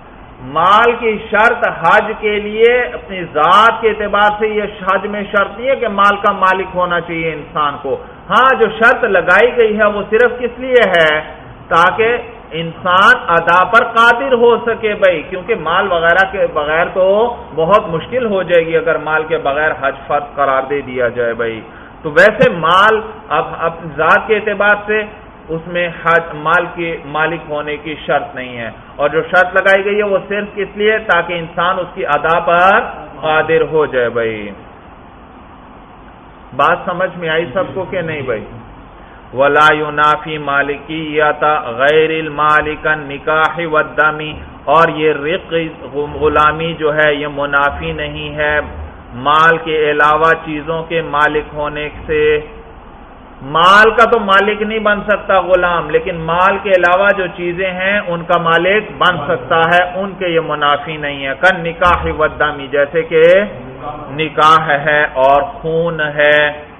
مال کی شرط حج کے لیے اپنی ذات کے اعتبار سے یہ حج میں شرط نہیں ہے کہ مال کا مالک ہونا چاہیے انسان کو. ہاں جو شرط لگائی گئی ہے وہ صرف کس لیے ہے؟ تاکہ انسان ادا پر قادر ہو سکے بھائی، کیونکہ مال وغیرہ کے بغیر تو بہت مشکل ہو جائے گی اگر مال کے بغیر حج فرض قرار دے دیا جائے بھائی. تو ویسے مال اب اپنی ذات کے اعتبار سے اس میں حج مال کے مالک ہونے کی شرط نہیں ہے، اور جو شرط لگائی گئی ہے وہ صرف کس لیے؟ تاکہ انسان اس کی ادا پر قادر ہو جائے بھائی. بات سمجھ میں آئی سب کو کہ نہیں بھائی؟ ولا ينافي مالکیت غیر المالک النکاح والدم، اور یہ رق غلامی جو ہے یہ منافی نہیں ہے مال کے علاوہ چیزوں کے مالک ہونے سے. مال کا تو مالک نہیں بن سکتا غلام، لیکن مال کے علاوہ جو چیزیں ہیں ان کا مالک بن سکتا ہے، ان کے یہ منافی نہیں ہے. کن نکاح والدم، جیسے کہ نکاح ہے اور خون ہے،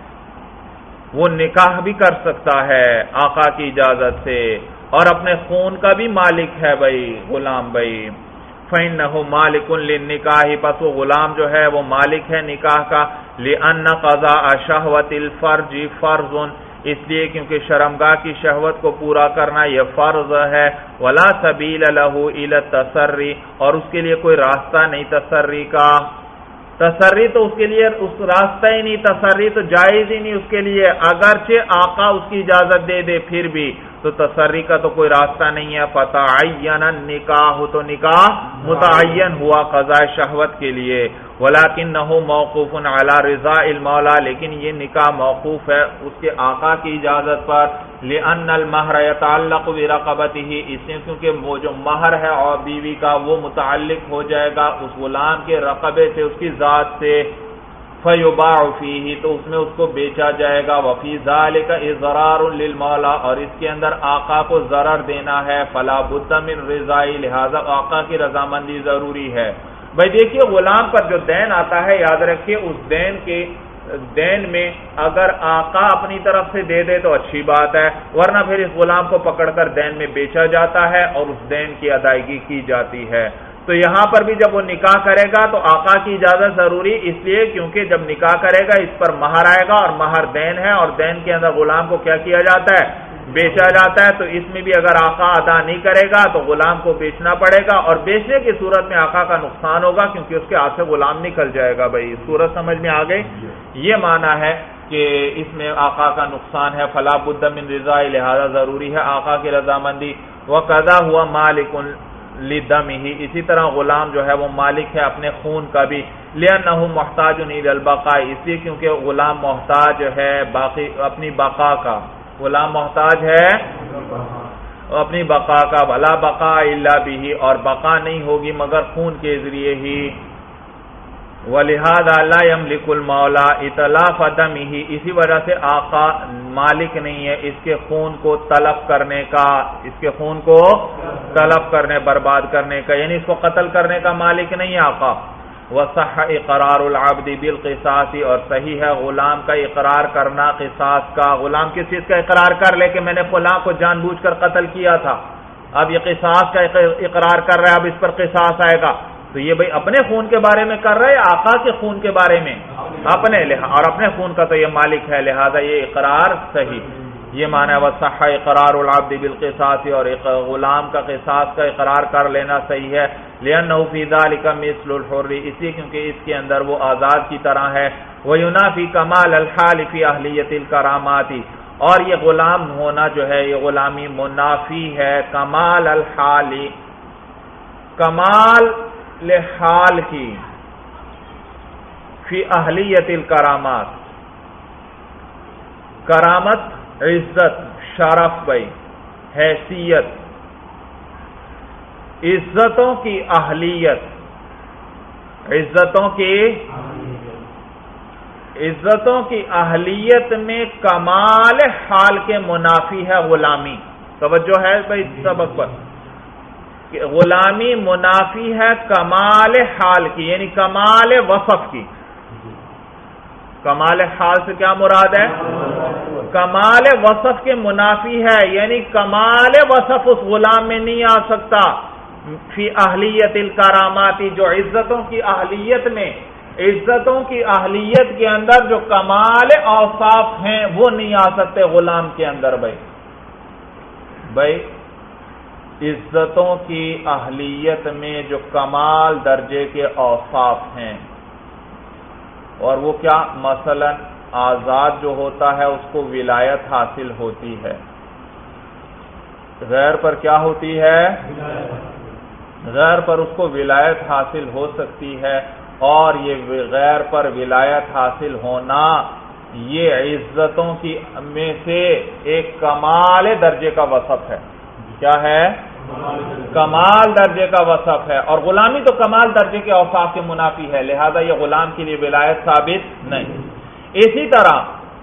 وہ نکاح بھی کر سکتا ہے آقا کی اجازت سے، اور اپنے خون کا بھی مالک ہے بھائی غلام بھائی. فَإِنَّهُ مَالِكٌ لِلنِّكَاحِ، پس وہ غلام جو ہے وہ مالک ہے نکاح کا. لِأَنَّ قَضَاءَ شَهْوَةِ الْفَرْجِ فَرْضٌ، اس لیے کیونکہ شرمگاہ کی شہوت کو پورا کرنا یہ فرض ہے. وَلَا سَبِيلَ لَهُ إِلَى التَّسَرِّ، اور اس کے لیے کوئی راستہ نہیں تسری کا. تسری تو اس کے لیے اس راستہ ہی نہیں، تسری تو جائز ہی نہیں اس کے لیے، اگرچہ آقا اس کی اجازت دے دے پھر بھی تو تسری کا تو کوئی راستہ نہیں ہے. فتعین النکاح، تو نکاح متعین ہوا قضاء شہوت کے لیے. ولکنہ موقوف علی رضاء المولا، لیکن یہ نکاح موقوف ہے اس کے آقا کی اجازت پر. لأن المہر یتعلق برقبتہ، اس لیے کیونکہ وہ جو مہر ہے اور بیوی کا وہ متعلق ہو جائے گا اس غلام کے رقبے سے، اس کی ذات سے. فیباع فیہ، تو اس میں اس کو بیچا جائے گا. وفی ذلک اضرار للمولا، اور اس کے اندر آقا کو ضرر دینا ہے. فلا بد من رضاء، لہذا آقا کی رضامندی ضروری ہے. بھائی دیکھیے غلام پر جو دین آتا ہے، یاد رکھیے اس دین کے دین میں اگر آقا اپنی طرف سے دے دے تو اچھی بات ہے، ورنہ پھر اس غلام کو پکڑ کر دین میں بیچا جاتا ہے اور اس دین کی ادائیگی کی جاتی ہے. تو یہاں پر بھی جب وہ نکاح کرے گا تو آقا کی اجازت ضروری، اس لیے کیونکہ جب نکاح کرے گا اس پر مہر آئے گا، اور مہر دین ہے، اور دین کے اندر غلام کو کیا کیا جاتا ہے؟ بیچا جاتا ہے. تو اس میں بھی اگر آقا ادا نہیں کرے گا تو غلام کو بیچنا پڑے گا، اور بیچنے کی صورت میں آقا کا نقصان ہوگا کیونکہ اس کے ہاتھ سے غلام نکل جائے گا. بھائی صورت سمجھ میں آ گئی؟ یہ معنی ہے کہ اس میں آقا کا نقصان ہے. فلا بد من رضا، لہذا ضروری ہے آقا کی رضامندی. وقضا ہوا مالک لدمہ، اسی طرح غلام جو ہے وہ مالک ہے اپنے خون کا بھی. لأنہ محتاج الی البقاء، اس لیے کیونکہ غلام محتاج ہے باقی اپنی بقا کا، غلام محتاج ہے اپنی بقا کا. بھلا بقا الا بہ، اور بقا نہیں ہوگی مگر خون کے ذریعے ہی. وَلِهَذَا لَا يَمْلِكُ الْمَوْلَى إِتْلَافَ دَمِهِ، اسی وجہ سے آقا مالک نہیں ہے اس کے خون کو تلف کرنے کا، اس کے خون کو تلف کرنے برباد کرنے کا، یعنی اس کو قتل کرنے کا مالک نہیں ہے آقا۔ وصح اقرار العبد بالقصاص، اور صحیح ہے غلام کا اقرار کرنا قصاص کا۔ غلام کس چیز کا اقرار کر لے کہ میں نے فلاں کو جان بوجھ کر قتل کیا تھا، اب یہ قصاص کا اقرار کر رہا ہے، اب اس پر قصاص آئے گا، تو یہ بھئی اپنے خون کے بارے میں کر رہا ہے، آقا کے خون کے بارے میں، اپنے اور اپنے خون کا تو یہ مالک ہے، لہذا یہ اقرار صحیح۔ یہ معنی ہے وصح اقرار العبد بالقصاص، اور غلام کا قصاص کا اقرار کر لینا صحیح ہے، لأنه في ذلك مثل الحر، اسی کیونکہ اس کے اندر وہ آزاد کی طرح ہے، وينافي كمال الحال في اہلیت الکرامات، اور یہ غلام ہونا جو ہے یہ غلامی منافی ہے کمال الحال، کمال حال کی، فی اہلیت الکرامات، کرامت عزت شرف بھائی حیثیت، عزتوں کی اہلیت، عزتوں کی عزتوں کی اہلیت میں کمال حال کے منافی ہے غلامی۔ توجہ ہے بھائی سبق پر، کہ غلامی منافی ہے کمال حال کی، یعنی کمال وصف کی۔ کمال حال سے کیا مراد ہے؟ کمال وصف کے منافی ہے، یعنی کمال وصف اس غلام میں نہیں آ سکتا، فی اہلیت الکراماتی، جو عزتوں کی اہلیت میں، عزتوں کی اہلیت کے اندر جو کمال اوصاف ہیں وہ نہیں آ سکتے غلام کے اندر۔ بھائی بھائی عزتوں کی اہلیت میں جو کمال درجے کے اوصاف ہیں، اور وہ کیا؟ مثلا آزاد جو ہوتا ہے اس کو ولایت حاصل ہوتی ہے، غیر پر کیا ہوتی ہے؟ غیر پر اس کو ولایت حاصل ہو سکتی ہے، اور یہ غیر پر ولایت حاصل ہونا یہ عزتوں کی میں سے ایک کمال درجے کا وصف ہے۔ کیا ہے؟ کمال درجے کا وصف ہے، اور غلامی تو کمال درجے کے اوصاف کے منافی ہے، لہذا یہ غلام کے لیے ولایت ثابت نہیں۔ اسی طرح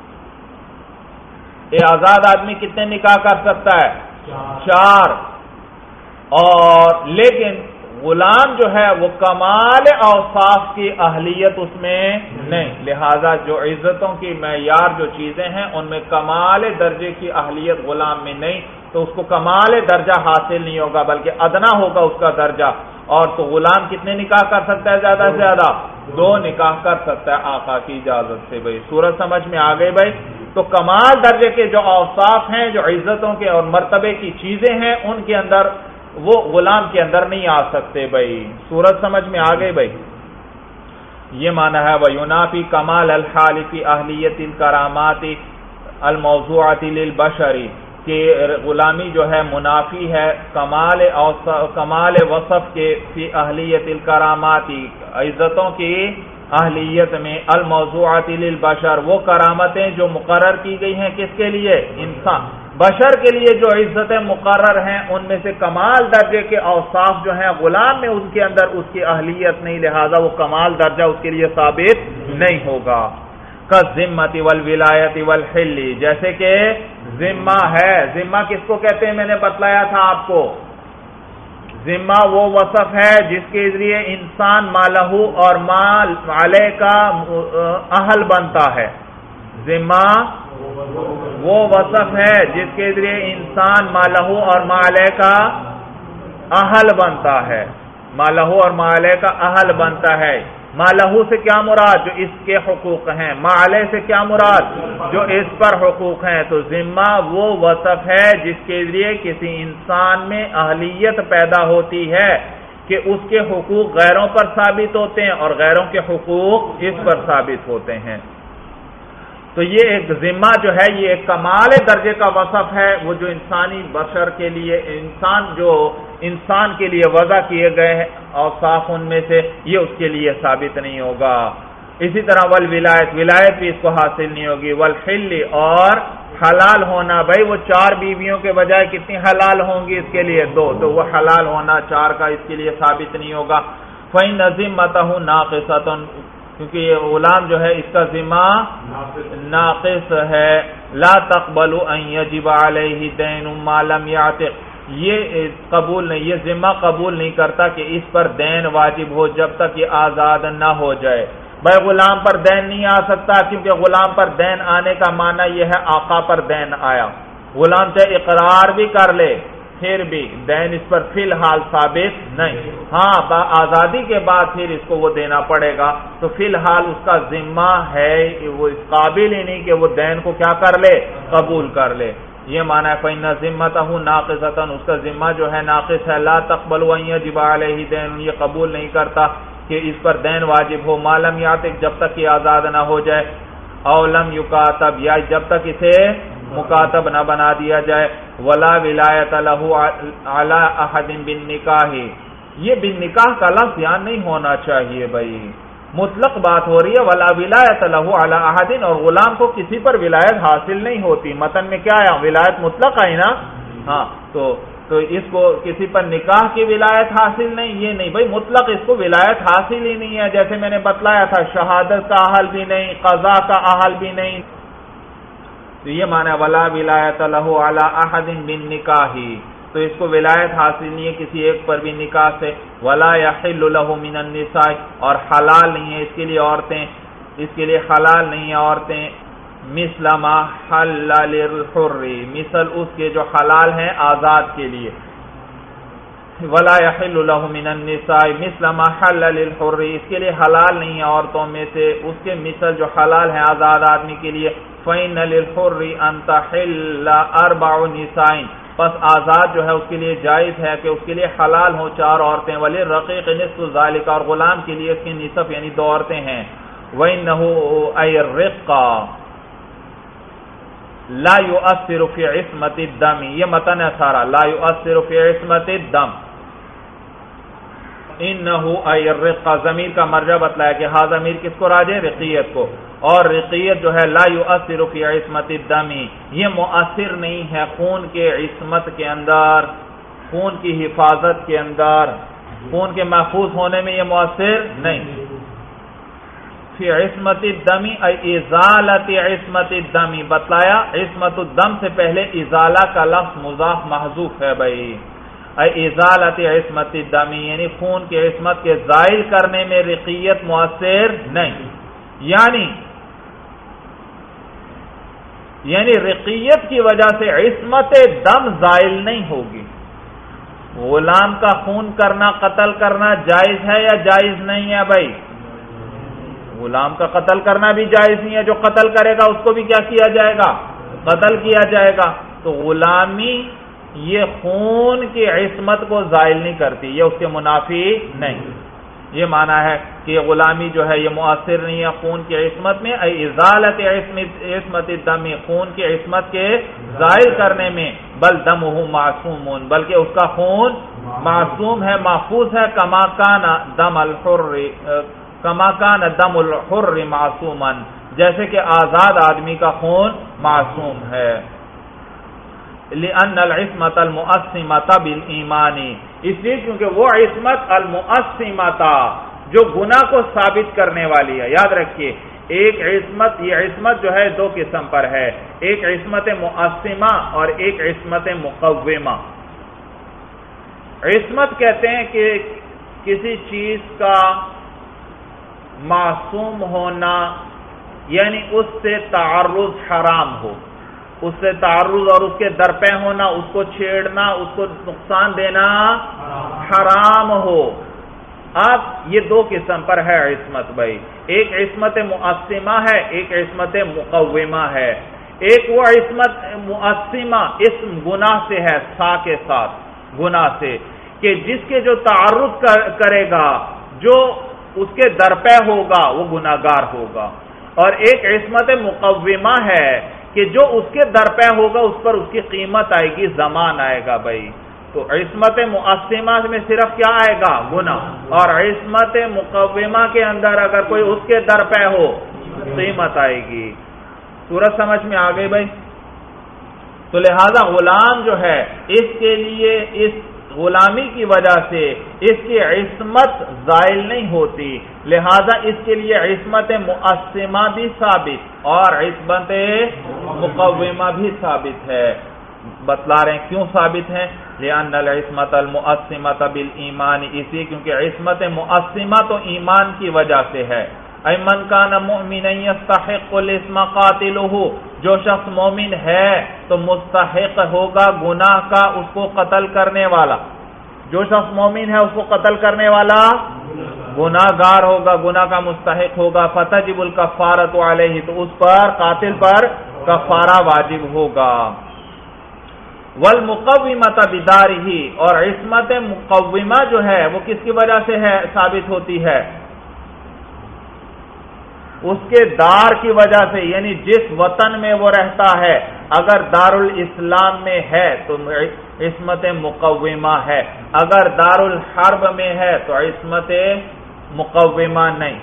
یہ آزاد آدمی کتنے نکاح کر سکتا ہے؟ چار، اور لیکن غلام جو ہے وہ کمال اوصاف کی اہلیت اس میں نہیں، لہذا جو عزتوں کی معیار جو چیزیں ہیں ان میں کمال درجے کی اہلیت غلام میں نہیں، تو اس کو کمال درجہ حاصل نہیں ہوگا بلکہ ادنا ہوگا اس کا درجہ۔ اور تو غلام کتنے نکاح کر سکتا ہے؟ زیادہ سے زیادہ دو نکاح کر سکتا ہے آقا کی اجازت سے۔ بھائی صورت سمجھ میں آ گئی بھائی؟ تو کمال درجے کے جو اوصاف ہیں، جو عزتوں کے اور مرتبے کی چیزیں ہیں، ان کے اندر وہ غلام کے اندر نہیں آ سکتے۔ بھائی صورت سمجھ میں آ گئی بھائی؟ یہ معنی ہے وَيُنَافِي كَمَالَ الْحَالِ فِي أَهْلِيَّةِ الْكَرَامَاتِ الْمَوْضُوعَةِ لِلْبَشَرِ، کہ غلامی جو ہے منافی ہے کمال کمال وصف کے فی اہلیت الکرامات، عزتوں کی اہلیت میں، الموضوعات للبشر، وہ کرامتیں جو مقرر کی گئی ہیں کس کے لیے؟ انسان بشر کے لیے جو عزتیں مقرر ہیں ان میں سے کمال درجے کے اوصاف جو ہیں غلام میں ان کے اندر اس کی اہلیت نہیں، لہذا وہ کمال درجہ اس کے لیے ثابت نہیں ہوگا۔ کالذمۃ والولایۃ والحل، جیسے کہ ذمہ ہے، ذمہ کس کو کہتے ہیں میں نے بتلایا تھا آپ کو، ذمہ وہ وصف ہے جس کے ذریعے انسان مالہ اور مال علیہ کا اہل بنتا ہے، ذمہ وہ وصف ہے جس کے ذریعے انسان مالہ اور مالے کا اہل بنتا ہے، مالہ اور مالے کا اہل بنتا ہے۔ مالہ سے کیا مراد؟ جو اس کے حقوق ہیں، مالے سے کیا مراد؟ جو اس پر حقوق ہیں۔ تو ذمہ وہ وصف ہے جس کے ذریعے کسی انسان میں اہلیت پیدا ہوتی ہے کہ اس کے حقوق غیروں پر ثابت ہوتے ہیں اور غیروں کے حقوق اس پر ثابت ہوتے ہیں۔ تو یہ ایک ذمہ جو ہے یہ ایک کمال درجے کا وصف ہے، وہ جو انسانی بشر کے لیے، انسان جو انسان کے لیے وضع کیے گئے ہیں اوصاف ان میں سے، یہ اس کے لیے ثابت نہیں ہوگا۔ اسی طرح والولایت، ولایت بھی اس کو حاصل نہیں ہوگی۔ والحل، اور حلال ہونا، بھائی وہ چار بیویوں کے بجائے کتنی حلال ہوں گی اس کے لیے؟ دو، تو وہ حلال ہونا چار کا اس کے لیے ثابت نہیں ہوگا۔ فَإِنَّ ذِمَّتَهُ نَاقِصَةٌ، کیونکہ یہ غلام جو ہے اس کا ذمہ ناقص ہے. لا تقبل ان یجب علیہ دین ما لم یعتق، یہ قبول نہیں، یہ ذمہ قبول نہیں کرتا کہ اس پر دین واجب ہو جب تک یہ آزاد نہ ہو جائے. بھائی غلام پر دین نہیں آ سکتا، کیونکہ غلام پر دین آنے کا معنی یہ ہے آقا پر دین آیا. غلام چاہے اقرار بھی کر لے پھر بھی دین اس پر فی الحال ثابت نہیں. ہاں آزادی کے بعد پھر اس کو وہ دینا پڑے گا، تو فی الحال اس کا ذمہ ہے، وہ اس قابل ہی نہیں کہ وہ دین کو کیا کر لے، قبول کر لے. یہ معنی ہے فإن ذمته ناقصۃ، اس کا ذمہ جو ہے ناقص ہے. لا تقبل ان یجب علیہ دین، یہ قبول نہیں کرتا کہ اس پر دین واجب ہو. ما لم یعتق، جب تک کہ آزاد نہ ہو جائے. او لم یکاتب، یا جب تک اسے مکاتب نہ بنا دیا جائے. ولا ولایت لہ علی احد بالنکاح، یہ بالنکاح کا لفظ یہاں نہیں ہونا چاہیے بھائی، مطلق بات ہو رہی ہے. ولا ولایت لہ علی احد، اور غلام کو کسی پر ولایت حاصل نہیں ہوتی. متن میں کیا آیا؟ ولایت مطلق آئی نا. ہاں تو تو اس کو کسی پر نکاح کی ولایت حاصل نہیں، یہ نہیں بھائی، مطلق اس کو ولایت حاصل ہی نہیں ہے. جیسے میں نے بتلایا تھا، شہادت کا اہل بھی نہیں، قضا کا اہل بھی نہیں. تو یہ معنی ولا ولایت لہ علی احد بالنکاح، تو اس کو ولایت حاصل نہیں ہے کسی ایک پر بھی نکاح سے. ولا یحل لہ من النساء، اور حلال نہیں ہے اس کے لیے عورتیں، اس کے لیے حلال نہیں ہیں عورتیں. مثل ما حل للحر، مثل اس کے جو حلال ہیں آزاد کے لیے. ولا یحل لہ من النساء مثل ما حل للحر، اس کے لیے حلال نہیں ہے عورتوں میں سے اس کے مثل جو حلال ہیں آزاد آدمی کے لیے. فإن للحر ان تحل اربع نساء، پس آزاد جو ہے اس کے لیے جائز ہے کہ اس کے لیے حلال ہو چار عورتیں. وللرقیق نصف ذلک، اور غلام کے لیے اس کی نصف یعنی دو عورتیں ہیں. وإنه أي الرق لا يؤثر في عصمت الدم، یہ متن ہے سارا. لا يؤثر في عصمت الدم، انه أي الرق، ضمیر کا مرجع بتلایا کہ ہاں ضمیر کس کو راجع؟ رقیت کو. اور رقیت جو ہے لا یؤثر فی عصمت الدم، یہ مؤثر نہیں ہے خون کے عصمت کے اندر، خون کی حفاظت کے اندر، خون کے محفوظ ہونے میں یہ مؤثر نہیں. فی عصمت الدم ای ازالت عصمت الدم، بتلایا عصمت الدم سے پہلے ازالہ کا لفظ مضاف محذوف ہے بھائی. ای ازالت عصمت الدم یعنی خون کے عصمت کے زائل کرنے میں رقیت مؤثر نہیں. یعنی یعنی رقیت کی وجہ سے عصمت دم زائل نہیں ہوگی. غلام کا خون کرنا، قتل کرنا جائز ہے یا جائز نہیں ہے بھائی؟ غلام کا قتل کرنا بھی جائز نہیں ہے، جو قتل کرے گا اس کو بھی کیا کیا جائے گا؟ قتل کیا جائے گا. تو غلامی یہ خون کی عصمت کو زائل نہیں کرتی، یہ اس کے منافی نہیں. یہ معنی ہے کہ غلامی جو ہے یہ مؤثر نہیں ہے خون کی عصمت میں. ای ازالت عصمت الدم، خون کی عصمت کے ظاہر کرنے میں. بل دمہ معصوم، بلکہ اس کا خون معصوم ہے، محفوظ ہے. کما کان دم الحر کما کان دم الحر معصوما، جیسے کہ آزاد آدمی کا خون معصوم ہے. لأن العصمت المؤثمۃ بالایمان، اس لیے کیونکہ وہ عصمت المؤثمۃ جو گناہ کو ثابت کرنے والی ہے. یاد رکھیے ایک عصمت، یہ عصمت جو ہے دو قسم پر ہے، ایک عصمت مؤثمہ اور ایک عصمت مقومہ. عصمت کہتے ہیں کہ کسی چیز کا معصوم ہونا، یعنی اس سے تعرض حرام ہو، اس سے تعرض اور اس کے درپے ہونا، اس کو چھیڑنا، اس کو نقصان دینا حرام ہو. اب یہ دو قسم پر ہے عصمت بھائی، ایک عصمت مؤثمہ ہے، ایک عصمت مقومہ ہے. ایک وہ عصمت مؤثمہ اسم گناہ سے ہے، سا کے ساتھ گناہ سے، کہ جس کے جو تعرض کرے گا، جو اس کے درپے ہوگا وہ گناہگار ہوگا. اور ایک عصمت مقومہ ہے کہ جو اس کے درپے ہوگا اس پر اس کی قیمت آئے گی، زمان آئے گا بھائی. تو عصمت مؤثمہ میں صرف کیا آئے گا؟ گناہ. اور عصمت مقومہ کے اندر اگر کوئی اس کے درپے ہو قیمت آئے گی. سورج سمجھ میں آ گئی بھائی؟ تو لہذا غلام جو ہے اس کے لیے اس غلامی کی وجہ سے اس کی عصمت زائل نہیں ہوتی، لہذا اس کے لیے عصمت مؤثمہ بھی ثابت اور عصمت مقومہ بھی ثابت ہے۔ بتلا رہے ہیں کیوں ثابت ہیں، لأن العصمت المؤثمۃ بالایمان، اسی کیونکہ عصمت مؤثمہ تو ایمان کی وجہ سے ہے۔ اے من کان مؤمنا یستحق الاسم قاتلہ، جو شخص مومن ہے تو مستحق ہوگا گناہ کا اس کو قتل کرنے والا، جو شخص مومن ہے اس کو قتل کرنے والا گناہ گار ہوگا، گناہ کا مستحق ہوگا۔ فتجب الکفارۃ علیہ، تو اس پر قاتل پر کفارہ واجب ہوگا۔ والمقومۃ بدارہ، اور عصمت مقومہ جو ہے وہ کس کی وجہ سے ہے ثابت ہوتی ہے، اس کے دار کی وجہ سے، یعنی جس وطن میں وہ رہتا ہے، اگر دارالاسلام میں ہے تو عصمت مقومہ ہے، اگر دارالحرب میں ہے تو عصمت مقومہ نہیں۔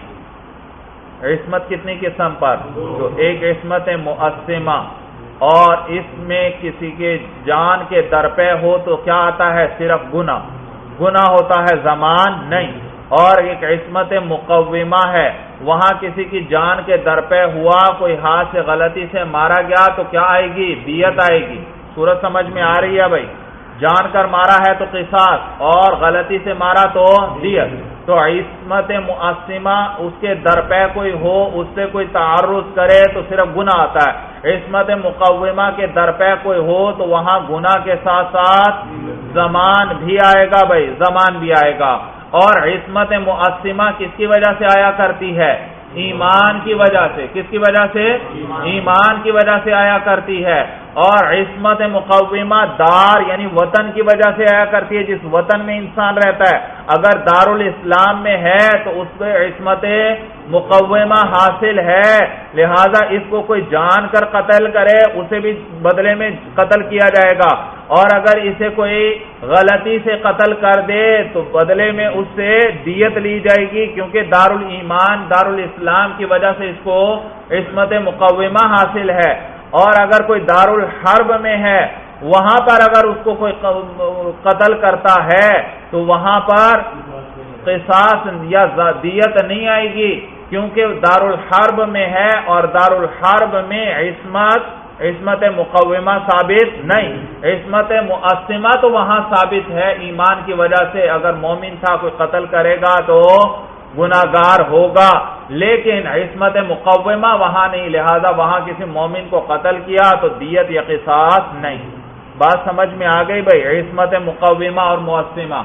عصمت کتنی قسم پر، جو ایک عصمت مؤثمہ، اور اس میں کسی کے جان کے درپے ہو تو کیا آتا ہے، صرف گناہ گناہ ہوتا ہے، زمان نہیں۔ اور ایک عصمت مقومہ ہے، وہاں کسی کی جان کے درپے ہوا، کوئی ہاتھ سے غلطی سے مارا گیا تو کیا آئے گی، دیت آئے گی۔ صورت سمجھ میں آ رہی ہے بھائی، جان کر مارا ہے تو قصاص، اور غلطی سے مارا تو دیت۔ تو عصمت مؤثمہ اس کے درپے کوئی ہو، اس سے کوئی تعرض کرے تو صرف گناہ آتا ہے۔ عصمت مقومہ کے درپے کوئی ہو تو وہاں گناہ کے ساتھ ساتھ زمان بھی آئے گا بھائی، زمان بھی آئے گا۔ اور عصمت مؤثمہ کس کی وجہ سے آیا کرتی ہے، ایمان کی وجہ سے۔ کس کی وجہ سے، ایمان کی وجہ سے آیا کرتی ہے۔ اور عصمت مقومہ دار یعنی وطن کی وجہ سے آیا کرتی ہے، جس وطن میں انسان رہتا ہے۔ اگر دارالاسلام میں ہے تو اس پہ عصمت مقومہ حاصل ہے، لہذا اس کو کوئی جان کر قتل کرے اسے بھی بدلے میں قتل کیا جائے گا، اور اگر اسے کوئی غلطی سے قتل کر دے تو بدلے میں اس سے دیت لی جائے گی، کیونکہ دارالایمان دارالاسلام کی وجہ سے اس کو عصمت مقومہ حاصل ہے۔ اور اگر کوئی دارالحرب میں ہے، وہاں پر اگر اس کو کوئی قتل کرتا ہے تو وہاں پر قصاص یا دیت نہیں آئے گی، کیونکہ دارالحرب میں ہے، اور دارالحرب میں عصمت عصمت مقومہ ثابت نہیں۔ عصمت مؤثمہ تو وہاں ثابت ہے ایمان کی وجہ سے، اگر مومن تھا کوئی قتل کرے گا تو گناہگار ہوگا، لیکن عصمت مقومہ وہاں نہیں، لہذا وہاں کسی مومن کو قتل کیا تو دیت یا قصاص نہیں۔ بات سمجھ میں آ گئی بھائی، عصمت مقومہ اور مؤثمہ۔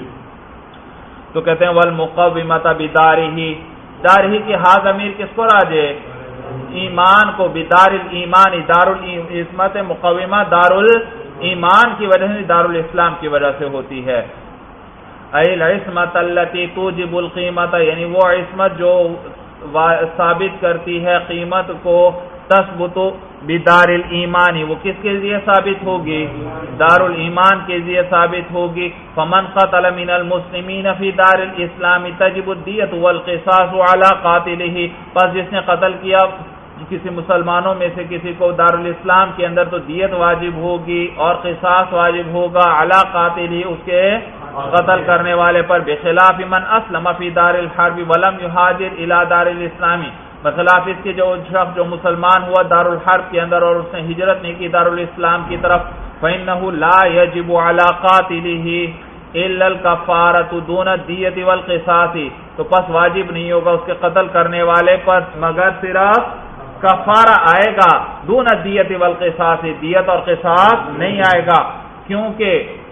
تو کہتے ہیں والمقومۃ بدارہ، دارہ کی ہا ضمیر کس کو راجع، ایمان کو، بدار الایمان، دار العصمت مقومہ دار الایمان کی وجہ سے، دار الاسلام کی وجہ سے ہوتی ہے۔ ای العصمت التي توجب القیمت، یعنی وہ عصمت جو ثابت کرتی ہے قیمت کو، تثبت بدار الایمان، وہ کس کے لیے ثابت ہوگی، دار الایمان کے لیے ثابت ہوگی۔ فمن قتل من المسلمین فی دار الاسلام تجب الدیۃ والقصاص علی قاتلہ، پس جس نے قتل کیا کسی مسلمانوں میں سے کسی کو دارالاسلام کے اندر تو دیت واجب ہوگی اور قصاص واجب ہوگا علی قاتلہ، اس کے قتل کرنے والے پر، بخلاف من اسلم فی دار الحرب ولم یہاجر الی دار الاسلام، بخلاف اس کے جو شخص جو مسلمان ہوا دارالحرب کے اندر اور اس نے ہجرت نہیں کی دارالاسلام کی طرف، فإنه لا يجب على قاتله الا الكفارۃ دون الدیۃ والقصاص، تو پس واجب نہیں ہوگا اس کے قتل کرنے والے پر مگر صرف کفارہ آئے گا، دون الدیۃ والقصاص، دیت اور قصاص نہیں آئے گا، کیونکہ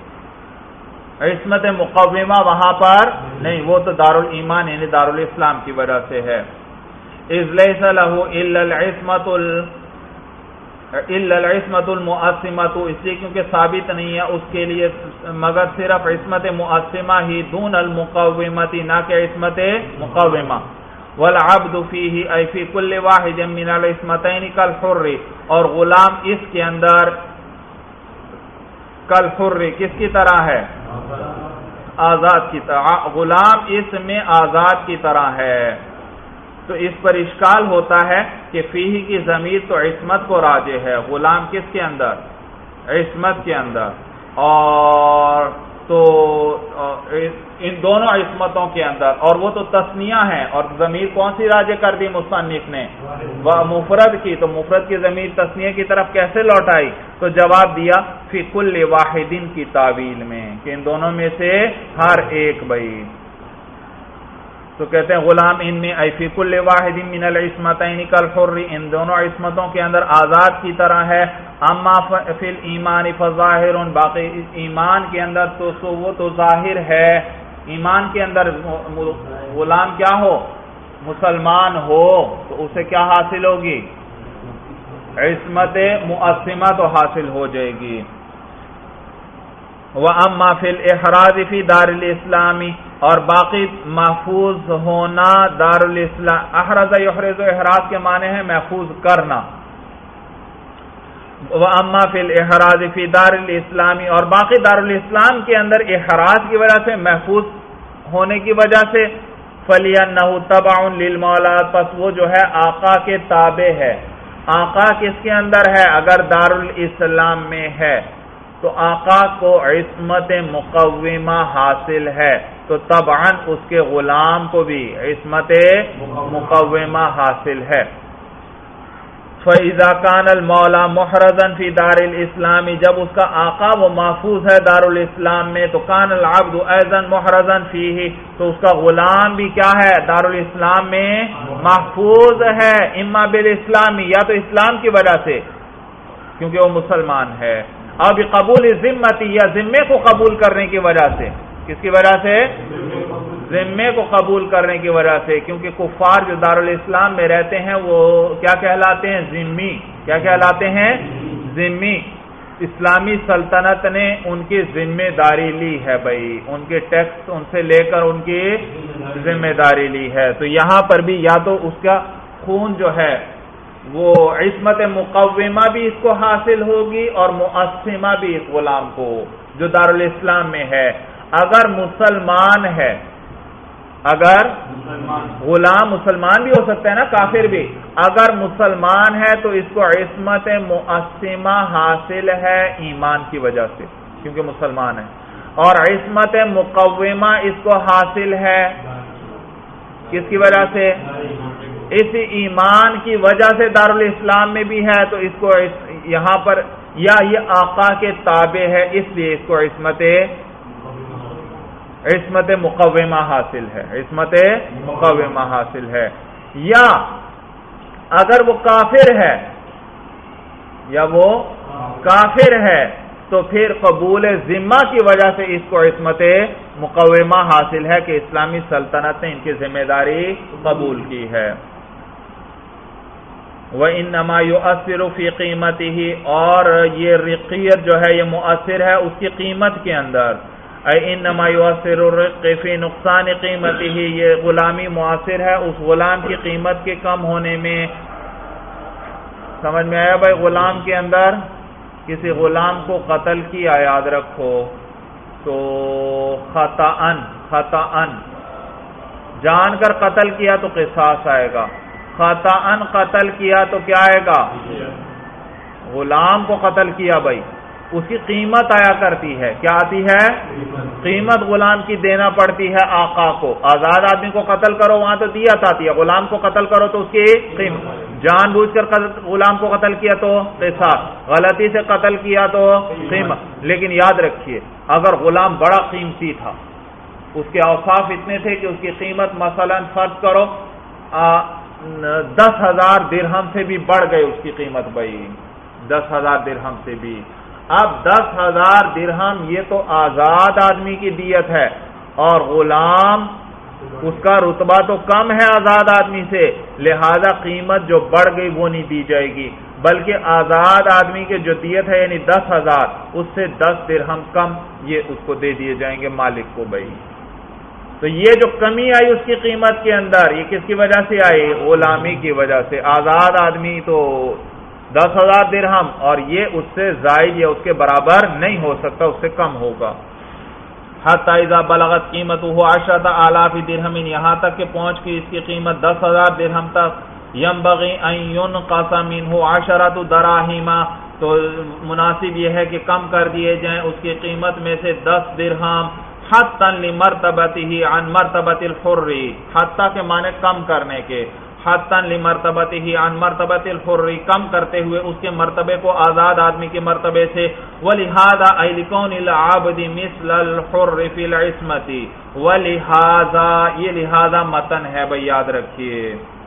عصمت مقومہ وہاں پر نہیں، وہ تو دارالایمان یعنی دارالاسلام کی وجہ سے ہے۔ اذ لیس له الا العصمت الا العصمت المؤثمۃ، اس لیے کیونکہ ثابت نہیں ہے اس کے لیے مگر صرف عصمت مؤثمہ ہی، دون المقومۃ، نہ کہ عصمت مقومہ۔ والعبد فیہ ای فی کل واحد من العصمتین کالحر، اور غلام اس کے اندر کالحر کس کی طرح ہے، آزاد کی طرح، غلام اس میں آزاد کی طرح ہے۔ تو اس پر اشکال ہوتا ہے کہ فیہ کی ضمیر تو عصمت کو راجع ہے، غلام کس کے اندر، عصمت کے اندر، اور تو ان دونوں عصمتوں کے اندر، اور وہ تو تثنیہ ہیں، اور ضمیر کون سی راجع کر دی مصنف نے؟ وہ مفرد کی، تو مفرد کی ضمیر تثنیہ کی طرف کیسے لوٹائی؟ تو جواب دیا فی کل واحد کی تعویل میں، کہ ان دونوں میں سے ہر ایک بھائی. تو کہتے ہیں غلام ان میں ای فی کل واحد من العصمتین کالحر، ان دونوں عصمتوں کے اندر آزاد کی طرح ہے. اما فی الایمان فظاہر، باقی ایمان کے اندر تو سو وہ تو ظاہر ہے. ایمان کے اندر غلام کیا ہو؟ مسلمان ہو، تو اسے کیا حاصل ہوگی؟ عصمت مؤثمہ تو حاصل ہو جائے گی. وَأَمَّا فِي الْإِحْرَازِ فِي دَارِ الْإِسْلَامِ، اور باقی محفوظ ہونا دار الاسلام. احرز یحرز، احراز کے معنی ہے محفوظ کرنا. وَأَمَّا فِي الْإِحْرَازِ فِي دَارِ الْإِسْلَامِ، اور باقی دار الاسلام کے اندر احراز کی وجہ سے، محفوظ ہونے کی وجہ سے، فَلِيَنَّهُ تَبَعٌ لِلْمَوْلَى، پس وہ جو ہے آقا کے تابع ہے. آقا کس کے اندر ہے؟ اگر دار الاسلام میں ہے تو آقا کو عصمت مقومہ حاصل ہے، تو طبعاً اس کے غلام کو بھی عصمت مقومہ حاصل ہے. فَإِذَا كَانَ الْمَوْلَى مُحْرَزًا فِي دَارِ الْإِسْلَامِ، جب اس کا آقا وہ محفوظ ہے دار الاسلام میں، تو كَانَ الْعَبْدُ أَيْضًا مُحْرَزًا فِيهِ، تو اس کا غلام بھی کیا ہے؟ دار الاسلام میں محفوظ ہے. اما بالاسلام، یا تو اسلام کی وجہ سے کیونکہ وہ مسلمان ہے، اور بقبول ذمتی، یا ذمے کو قبول کرنے کی وجہ سے. کس کی وجہ سے؟ ذمے کو قبول کرنے کی وجہ سے، کیونکہ کفار جو دارالاسلام میں رہتے ہیں وہ کیا کہلاتے ہیں؟ ذمی. کیا کہلاتے ہیں؟ ذمی. اسلامی سلطنت نے ان کی ذمہ داری لی ہے بھائی، ان کے ٹیکس ان سے لے کر ان کی ذمہ داری لی ہے. تو یہاں پر بھی یا تو اس کا خون جو ہے وہ عصمت مقومہ بھی اس کو حاصل ہوگی، اور مؤثمہ بھی اس غلام کو جو دارالاسلام میں ہے. اگر مسلمان ہے، اگر غلام مسلمان بھی ہو سکتا ہے نا، کافر بھی، اگر مسلمان ہے تو اس کو عصمت مؤثمہ حاصل ہے ایمان کی وجہ سے، کیونکہ مسلمان ہے. اور عصمت مقومہ اس کو حاصل ہے کس کی وجہ سے؟ اس ایمان کی وجہ سے دارالاسلام میں بھی ہے، تو اس کو یہاں پر یا یہ آقا کے تابع ہے، اس لیے اس کو عصمت عصمت مقومہ حاصل ہے. عصمت مقومہ حاصل ہے. یا اگر وہ کافر ہے، یا وہ کافر ہے تو پھر قبول ذمہ کی وجہ سے اس کو عصمت مقومہ حاصل ہے کہ اسلامی سلطنت نے ان کی ذمہ داری قبول کی ہے. وَإِنَّمَا يُؤَثِّرُ فِي قِيمَتِهِ، اور یہ رقیت جو ہے یہ مؤثر ہے اس کی قیمت کے اندر. اے انما یؤثر الرق فی نقصان قیمته، یہ غلامی مؤثر ہے اس غلام کی قیمت کے کم ہونے میں. سمجھ میں آیا بھائی؟ غلام کے اندر کسی غلام کو قتل کیا، یاد رکھو، تو خطأً خطأً جان کر قتل کیا تو قصاص آئے گا. خطأً قتل کیا تو کیا آئے گا؟ غلام کو قتل کیا بھائی، اس کی قیمت آیا کرتی ہے. کیا آتی ہے؟ قیمت غلام کی دینا پڑتی ہے آقا کو. آزاد آدمی کو قتل کرو وہاں تو دیت آتی ہے، غلام کو قتل کرو تو اس کی قیمت. جان بوجھ کر غلام کو قتل کیا تو قصاص، غلطی سے قتل کیا تو قیمت. لیکن یاد رکھیے اگر غلام بڑا قیمتی تھا، اس کے اوصاف اتنے تھے کہ اس کی قیمت مثلا فرض کرو دس ہزار درہم سے بھی بڑھ گئی اس کی قیمت بھائی، دس ہزار درہم سے بھی. اب دس ہزار درہم یہ تو آزاد آدمی کی دیت ہے، اور غلام اس کا رتبہ تو کم ہے آزاد آدمی سے، لہذا قیمت جو بڑھ گئی وہ نہیں دی جائے گی، بلکہ آزاد آدمی کے جو دیت ہے یعنی دس ہزار اس سے دس درہم کم یہ اس کو دے دیے جائیں گے مالک کو بھائی. تو یہ جو کمی آئی اس کی قیمت کے اندر یہ کس کی وجہ سے آئی؟ غلامی کی وجہ سے. آزاد آدمی تو دس ہزار درہم اور یہ اس سے زائد یا اس کے برابر نہیں ہو سکتا، اس سے کم ہوگا. حتی اذا بلغت قیمتہ عشرۃ آلاف درہم، یہاں تک کہ پہنچ کی اس کی قیمت دس ہزار درہم تک. ینبغی ان ینقص منہ عشرۃ دراہم، تو مناسب یہ ہے کہ کم کر دیے جائیں اس کی قیمت میں سے دس درہم حتی لمرتبتہ عن مرتبت الحر، حتی کے معنی کم کرنے کے، حتی لمرتبتہ عن مرتبت الحر کم کرتے ہوئے اس کے مرتبے کو آزاد آدمی کے مرتبے سے، ولہذا ای لکون العبد مثل الحر فی العصمت، ولہذا یہ لہذا متن ہے بھئی یاد رکھیے،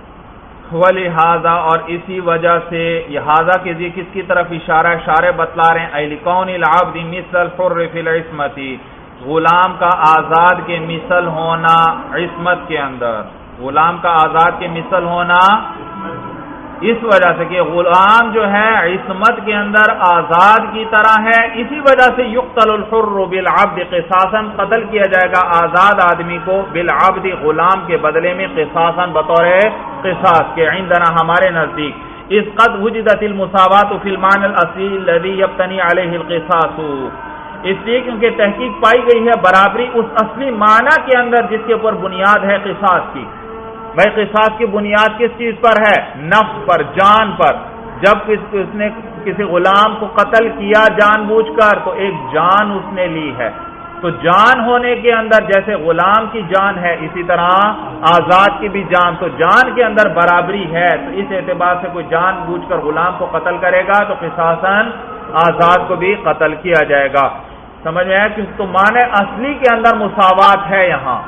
ولہذا اور اسی وجہ سے، لہذا کے ذکر کس کی طرف اشارہ ہے؟ شارح بتلا رہے ہیں ای لکون العبد مثل الحر فی العصمت، غلام کا آزاد کے مثل ہونا عصمت کے اندر، غلام کا آزاد کے مثل ہونا اس وجہ سے کہ غلام جو ہے عصمت کے اندر آزاد کی طرح ہے، اسی وجہ سے یقتل الحر بالعبد قصاصا، قتل کیا جائے گا آزاد آدمی کو بالعبد غلام کے بدلے میں قصاصا بطور قصاص کے، عندنا ہمارے نزدیک اذ قد وجدت المساوات فی المعنى الاصلی الذي يبتني علیہ القصاص، اس لیے کیونکہ تحقیق پائی گئی ہے برابری اس اصلی معنی کے اندر جس کے اوپر بنیاد ہے قصاص کی۔ بھائی قصاص کی بنیاد کس چیز پر ہے؟ نفس پر، جان پر۔ جب اس نے کسی غلام کو قتل کیا جان بوجھ کر تو ایک جان اس نے لی ہے، تو جان ہونے کے اندر جیسے غلام کی جان ہے اسی طرح آزاد کی بھی جان، تو جان کے اندر برابری ہے، تو اس اعتبار سے کوئی جان بوجھ کر غلام کو قتل کرے گا تو قصاصاً آزاد کو بھی قتل کیا جائے گا۔ سمجھ میں آیا؟ کیونکہ تو معنی اصلی کے اندر مساوات ہے، یہاں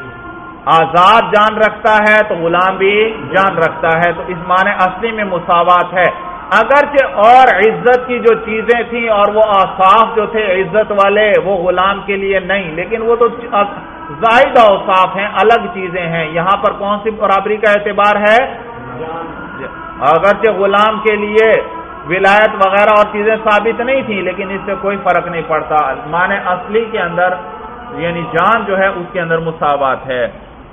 آزاد جان رکھتا ہے تو غلام بھی جان رکھتا ہے، تو اس معنی اصلی میں مساوات ہے۔ اگرچہ اور عزت کی جو چیزیں تھیں اور وہ اوصاف جو تھے عزت والے وہ غلام کے لیے نہیں، لیکن وہ تو زائد اوصاف ہیں، الگ چیزیں ہیں۔ یہاں پر کون سی برابری کا اعتبار ہے؟ اگرچہ غلام کے لیے ولایت وغیرہ اور چیزیں ثابت نہیں تھیں لیکن اس سے کوئی فرق نہیں پڑتا، معنی اصلی کے اندر یعنی جان جو ہے اس کے اندر مساوات ہے۔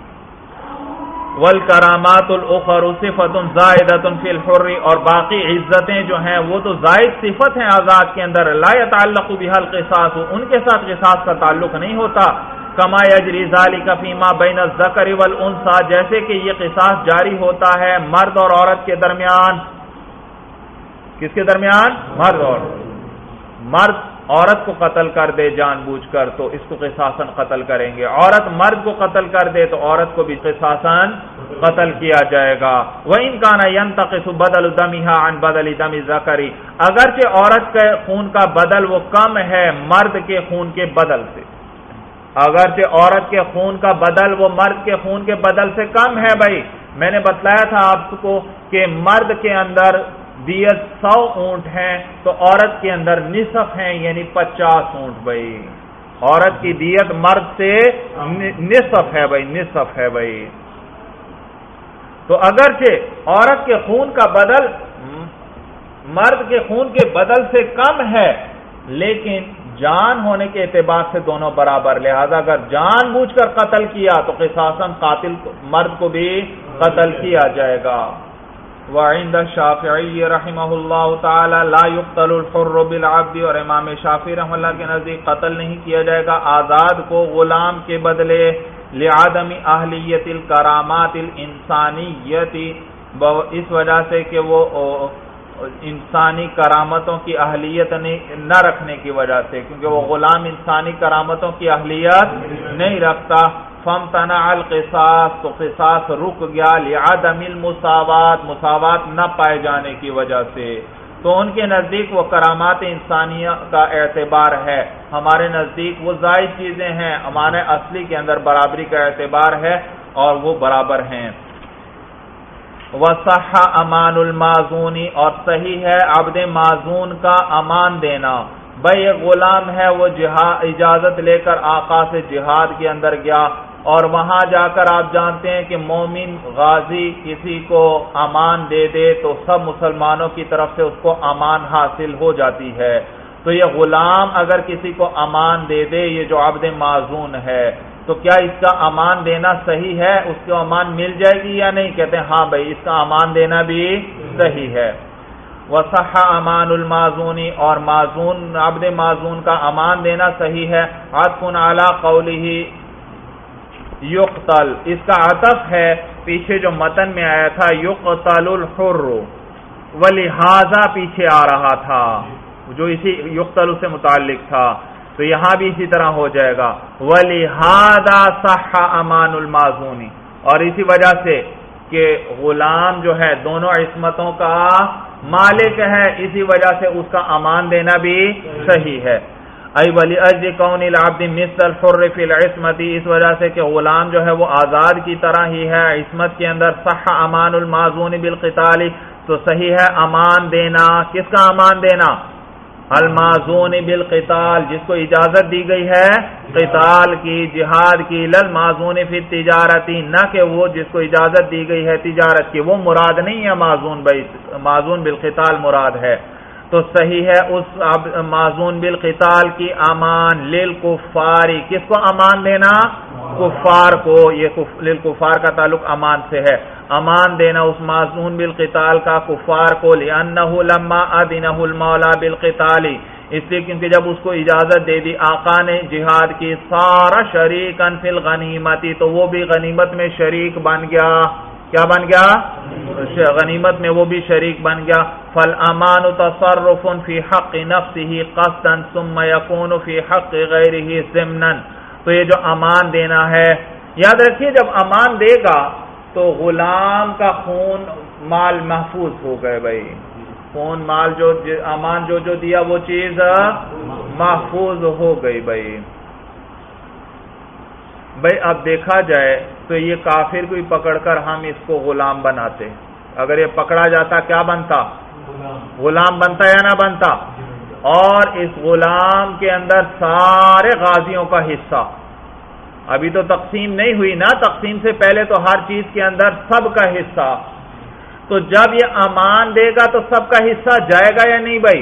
والکرامات الاخر صفۃ زائدۃ فی الحر، اور باقی عزتیں جو ہیں وہ تو زائد صفت ہیں آزاد کے اندر، لا يتعلق بها القصاص، ان کے ساتھ قصاص کا تعلق نہیں ہوتا۔ کما یجری ذلک فیما بین الذکر والانثى، جیسے کہ یہ قصاص جاری ہوتا ہے مرد اور عورت کے درمیان۔ کس کے درمیان؟ مرد اور مرد عورت کو قتل کر دے جان بوجھ کر تو اس کو قصاصاً قتل کریں گے، عورت مرد کو قتل کر دے تو عورت کو بھی قصاصاً قتل کیا جائے گا۔ وَإِنْ كَانَ يَنْتَقِصُ بَدَلُ دَمِهَا عَنْ بَدَلِ دَمِ الذَّكَرِ، اگرچہ عورت کے خون کا بدل وہ کم ہے مرد کے خون کے بدل سے، اگرچہ عورت کے خون کا بدل وہ مرد کے خون کے بدل سے کم ہے۔ بھائی میں نے بتلایا تھا آپ کو کہ مرد کے اندر دیت سو اونٹ ہیں تو عورت کے اندر نصف ہیں یعنی پچاس اونٹ۔ بھائی عورت کی دیت مرد سے نصف ہے، بھائی نصف ہے بھائی۔ تو اگرچہ عورت کے خون کا بدل مرد کے خون کے بدل سے کم ہے لیکن جان ہونے کے اعتبار سے دونوں برابر، لہذا اگر جان بوجھ کر قتل کیا تو قصاصاً قاتل مرد کو بھی قتل کیا جائے گا۔ وعند الشافعی رحمہ اللہ تعالی لا يقتل الحر بالعبد، اور امام شافعی رحمہ اللہ کے نزدیک قتل نہیں کیا جائے گا آزاد کو غلام کے بدلے، لعدم اہلیت الکرامات الانسانیت، اس وجہ سے کہ وہ انسانی کرامتوں کی اہلیت نہ رکھنے کی وجہ سے، کیونکہ وہ غلام انسانی کرامتوں کی اہلیت نہیں رکھتا۔ فامتنع القصاص، تو قصاص رک گیا، لعدم المساوات، مساوات نہ پائے جانے کی وجہ سے۔ تو ان کے نزدیک وہ کرامات انسانیہ کا اعتبار ہے، ہمارے نزدیک وہ زائد چیزیں ہیں، ہمارے اصلی کے اندر برابری کا اعتبار ہے اور وہ برابر ہیں۔ وصح امان المازون، اور صحیح ہے عبد معزون کا امان دینا۔ بھئی ایک غلام ہے وہ جہاد اجازت لے کر آقا سے جہاد کے اندر گیا اور وہاں جا کر آپ جانتے ہیں کہ مومن غازی کسی کو امان دے دے تو سب مسلمانوں کی طرف سے اس کو امان حاصل ہو جاتی ہے۔ تو یہ غلام اگر کسی کو امان دے دے، یہ جو عبد معزون ہے، تو کیا اس کا امان دینا صحیح ہے؟ اس کو امان مل جائے گی یا نہیں؟ کہتے ہیں ہاں بھائی اس کا امان دینا بھی صحیح ہے۔ وصح امان المازون، اور معزون عبد معزون کا امان دینا صحیح ہے۔ عطف علی قولہ یقتل، اس کا عطف ہے پیچھے جو متن میں آیا تھا یقتل الحر، ولہذا پیچھے آ رہا تھا جو اسی یقتل سے متعلق تھا، تو یہاں بھی اسی طرح ہو جائے گا ولہذا صح امان المازونی، اور اسی وجہ سے کہ غلام جو ہے دونوں عصمتوں کا مالک ہے، اسی وجہ سے اس کا امان دینا بھی صحیح ہے۔ ای ولی اجل کون العبد مثل الحر فی العصمت، اس وجہ سے کہ غلام جو ہے وہ آزاد کی طرح ہی ہے عصمت کے اندر، صح امان المازون بالقتال، تو صحیح ہے امان دینا، کس کا امان دینا؟ المازون بالقتال، جس کو اجازت دی گئی ہے قتال کی، جہاد کی، للمازون فی التجارتی، نہ کہ وہ جس کو اجازت دی گئی ہے تجارت کی، وہ مراد نہیں ہے مازون بھائی، مازون بالقتال مراد ہے۔ تو صحیح ہے اس مازون بالقتال کی امان للکفاری، کس کو امان دینا؟ کفار کو، یہ للکفار کا تعلق امان سے ہے، امان دینا اس مازون بالقتال کا کفار کو، لأنہ لما اذنہ المولا بالقتال، اس لیے کیونکہ جب اس کو اجازت دے دی آقا نے جہاد کی، صار شریکا فی الغنیمتی، تو وہ بھی غنیمت میں شریک بن گیا، کیا بن گیا؟ غنیمت میں وہ بھی شریک بن گیا۔ فالامان تصرف فی حق نفسه قصدا ثم يكون فی حق غیره ضمنا، تو یہ جو امان دینا ہے، یاد رکھیے جب امان دے گا تو غلام کا خون مال محفوظ ہو گئے بھائی، خون مال جو امان جو جو دیا وہ چیز محفوظ ہو گئی بھائی۔ بھائی اب دیکھا جائے تو یہ کافر کو پکڑ کر ہم اس کو غلام بناتے، اگر یہ پکڑا جاتا کیا بنتا؟ غلام بنتا یا نہ بنتا؟ اور اس غلام کے اندر سارے غازیوں کا حصہ، ابھی تو تقسیم نہیں ہوئی نا، تقسیم سے پہلے تو ہر چیز کے اندر سب کا حصہ، تو جب یہ امان دے گا تو سب کا حصہ جائے گا یا نہیں بھائی؟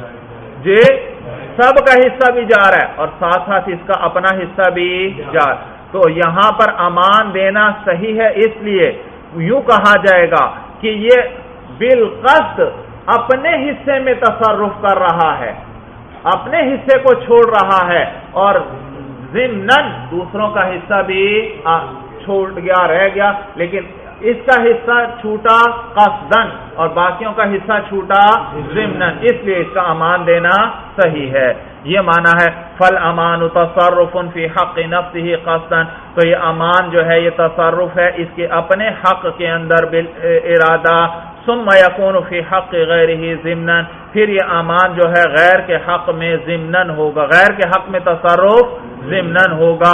جی سب کا حصہ بھی جا رہا ہے اور ساتھ ساتھ اس کا اپنا حصہ بھی جا رہا ہے، تو یہاں پر امان دینا صحیح ہے، اس لیے یوں کہا جائے گا کہ یہ بالقصد اپنے حصے میں تصرف کر رہا ہے، اپنے حصے کو چھوڑ رہا ہے، اور ضمناً دوسروں کا حصہ بھی چھوڑ گیا، رہ گیا، لیکن اس کا حصہ چھوٹا قصداً اور باقیوں کا حصہ چھوٹا ضمناً، اس لیے اس کا امان دینا صحیح ہے۔ یہ معنی ہے فل امان تصرف فی حق نفسه قصداً، تو یہ امان جو ہے یہ تصرف ہے اس کے اپنے حق کے اندر بالارادہ، ثم یکون فی حق غیرہ ضمناً، پھر یہ امان جو ہے غیر کے حق میں ضمناً ہوگا، غیر کے حق میں تصرف ضمناً ہوگا۔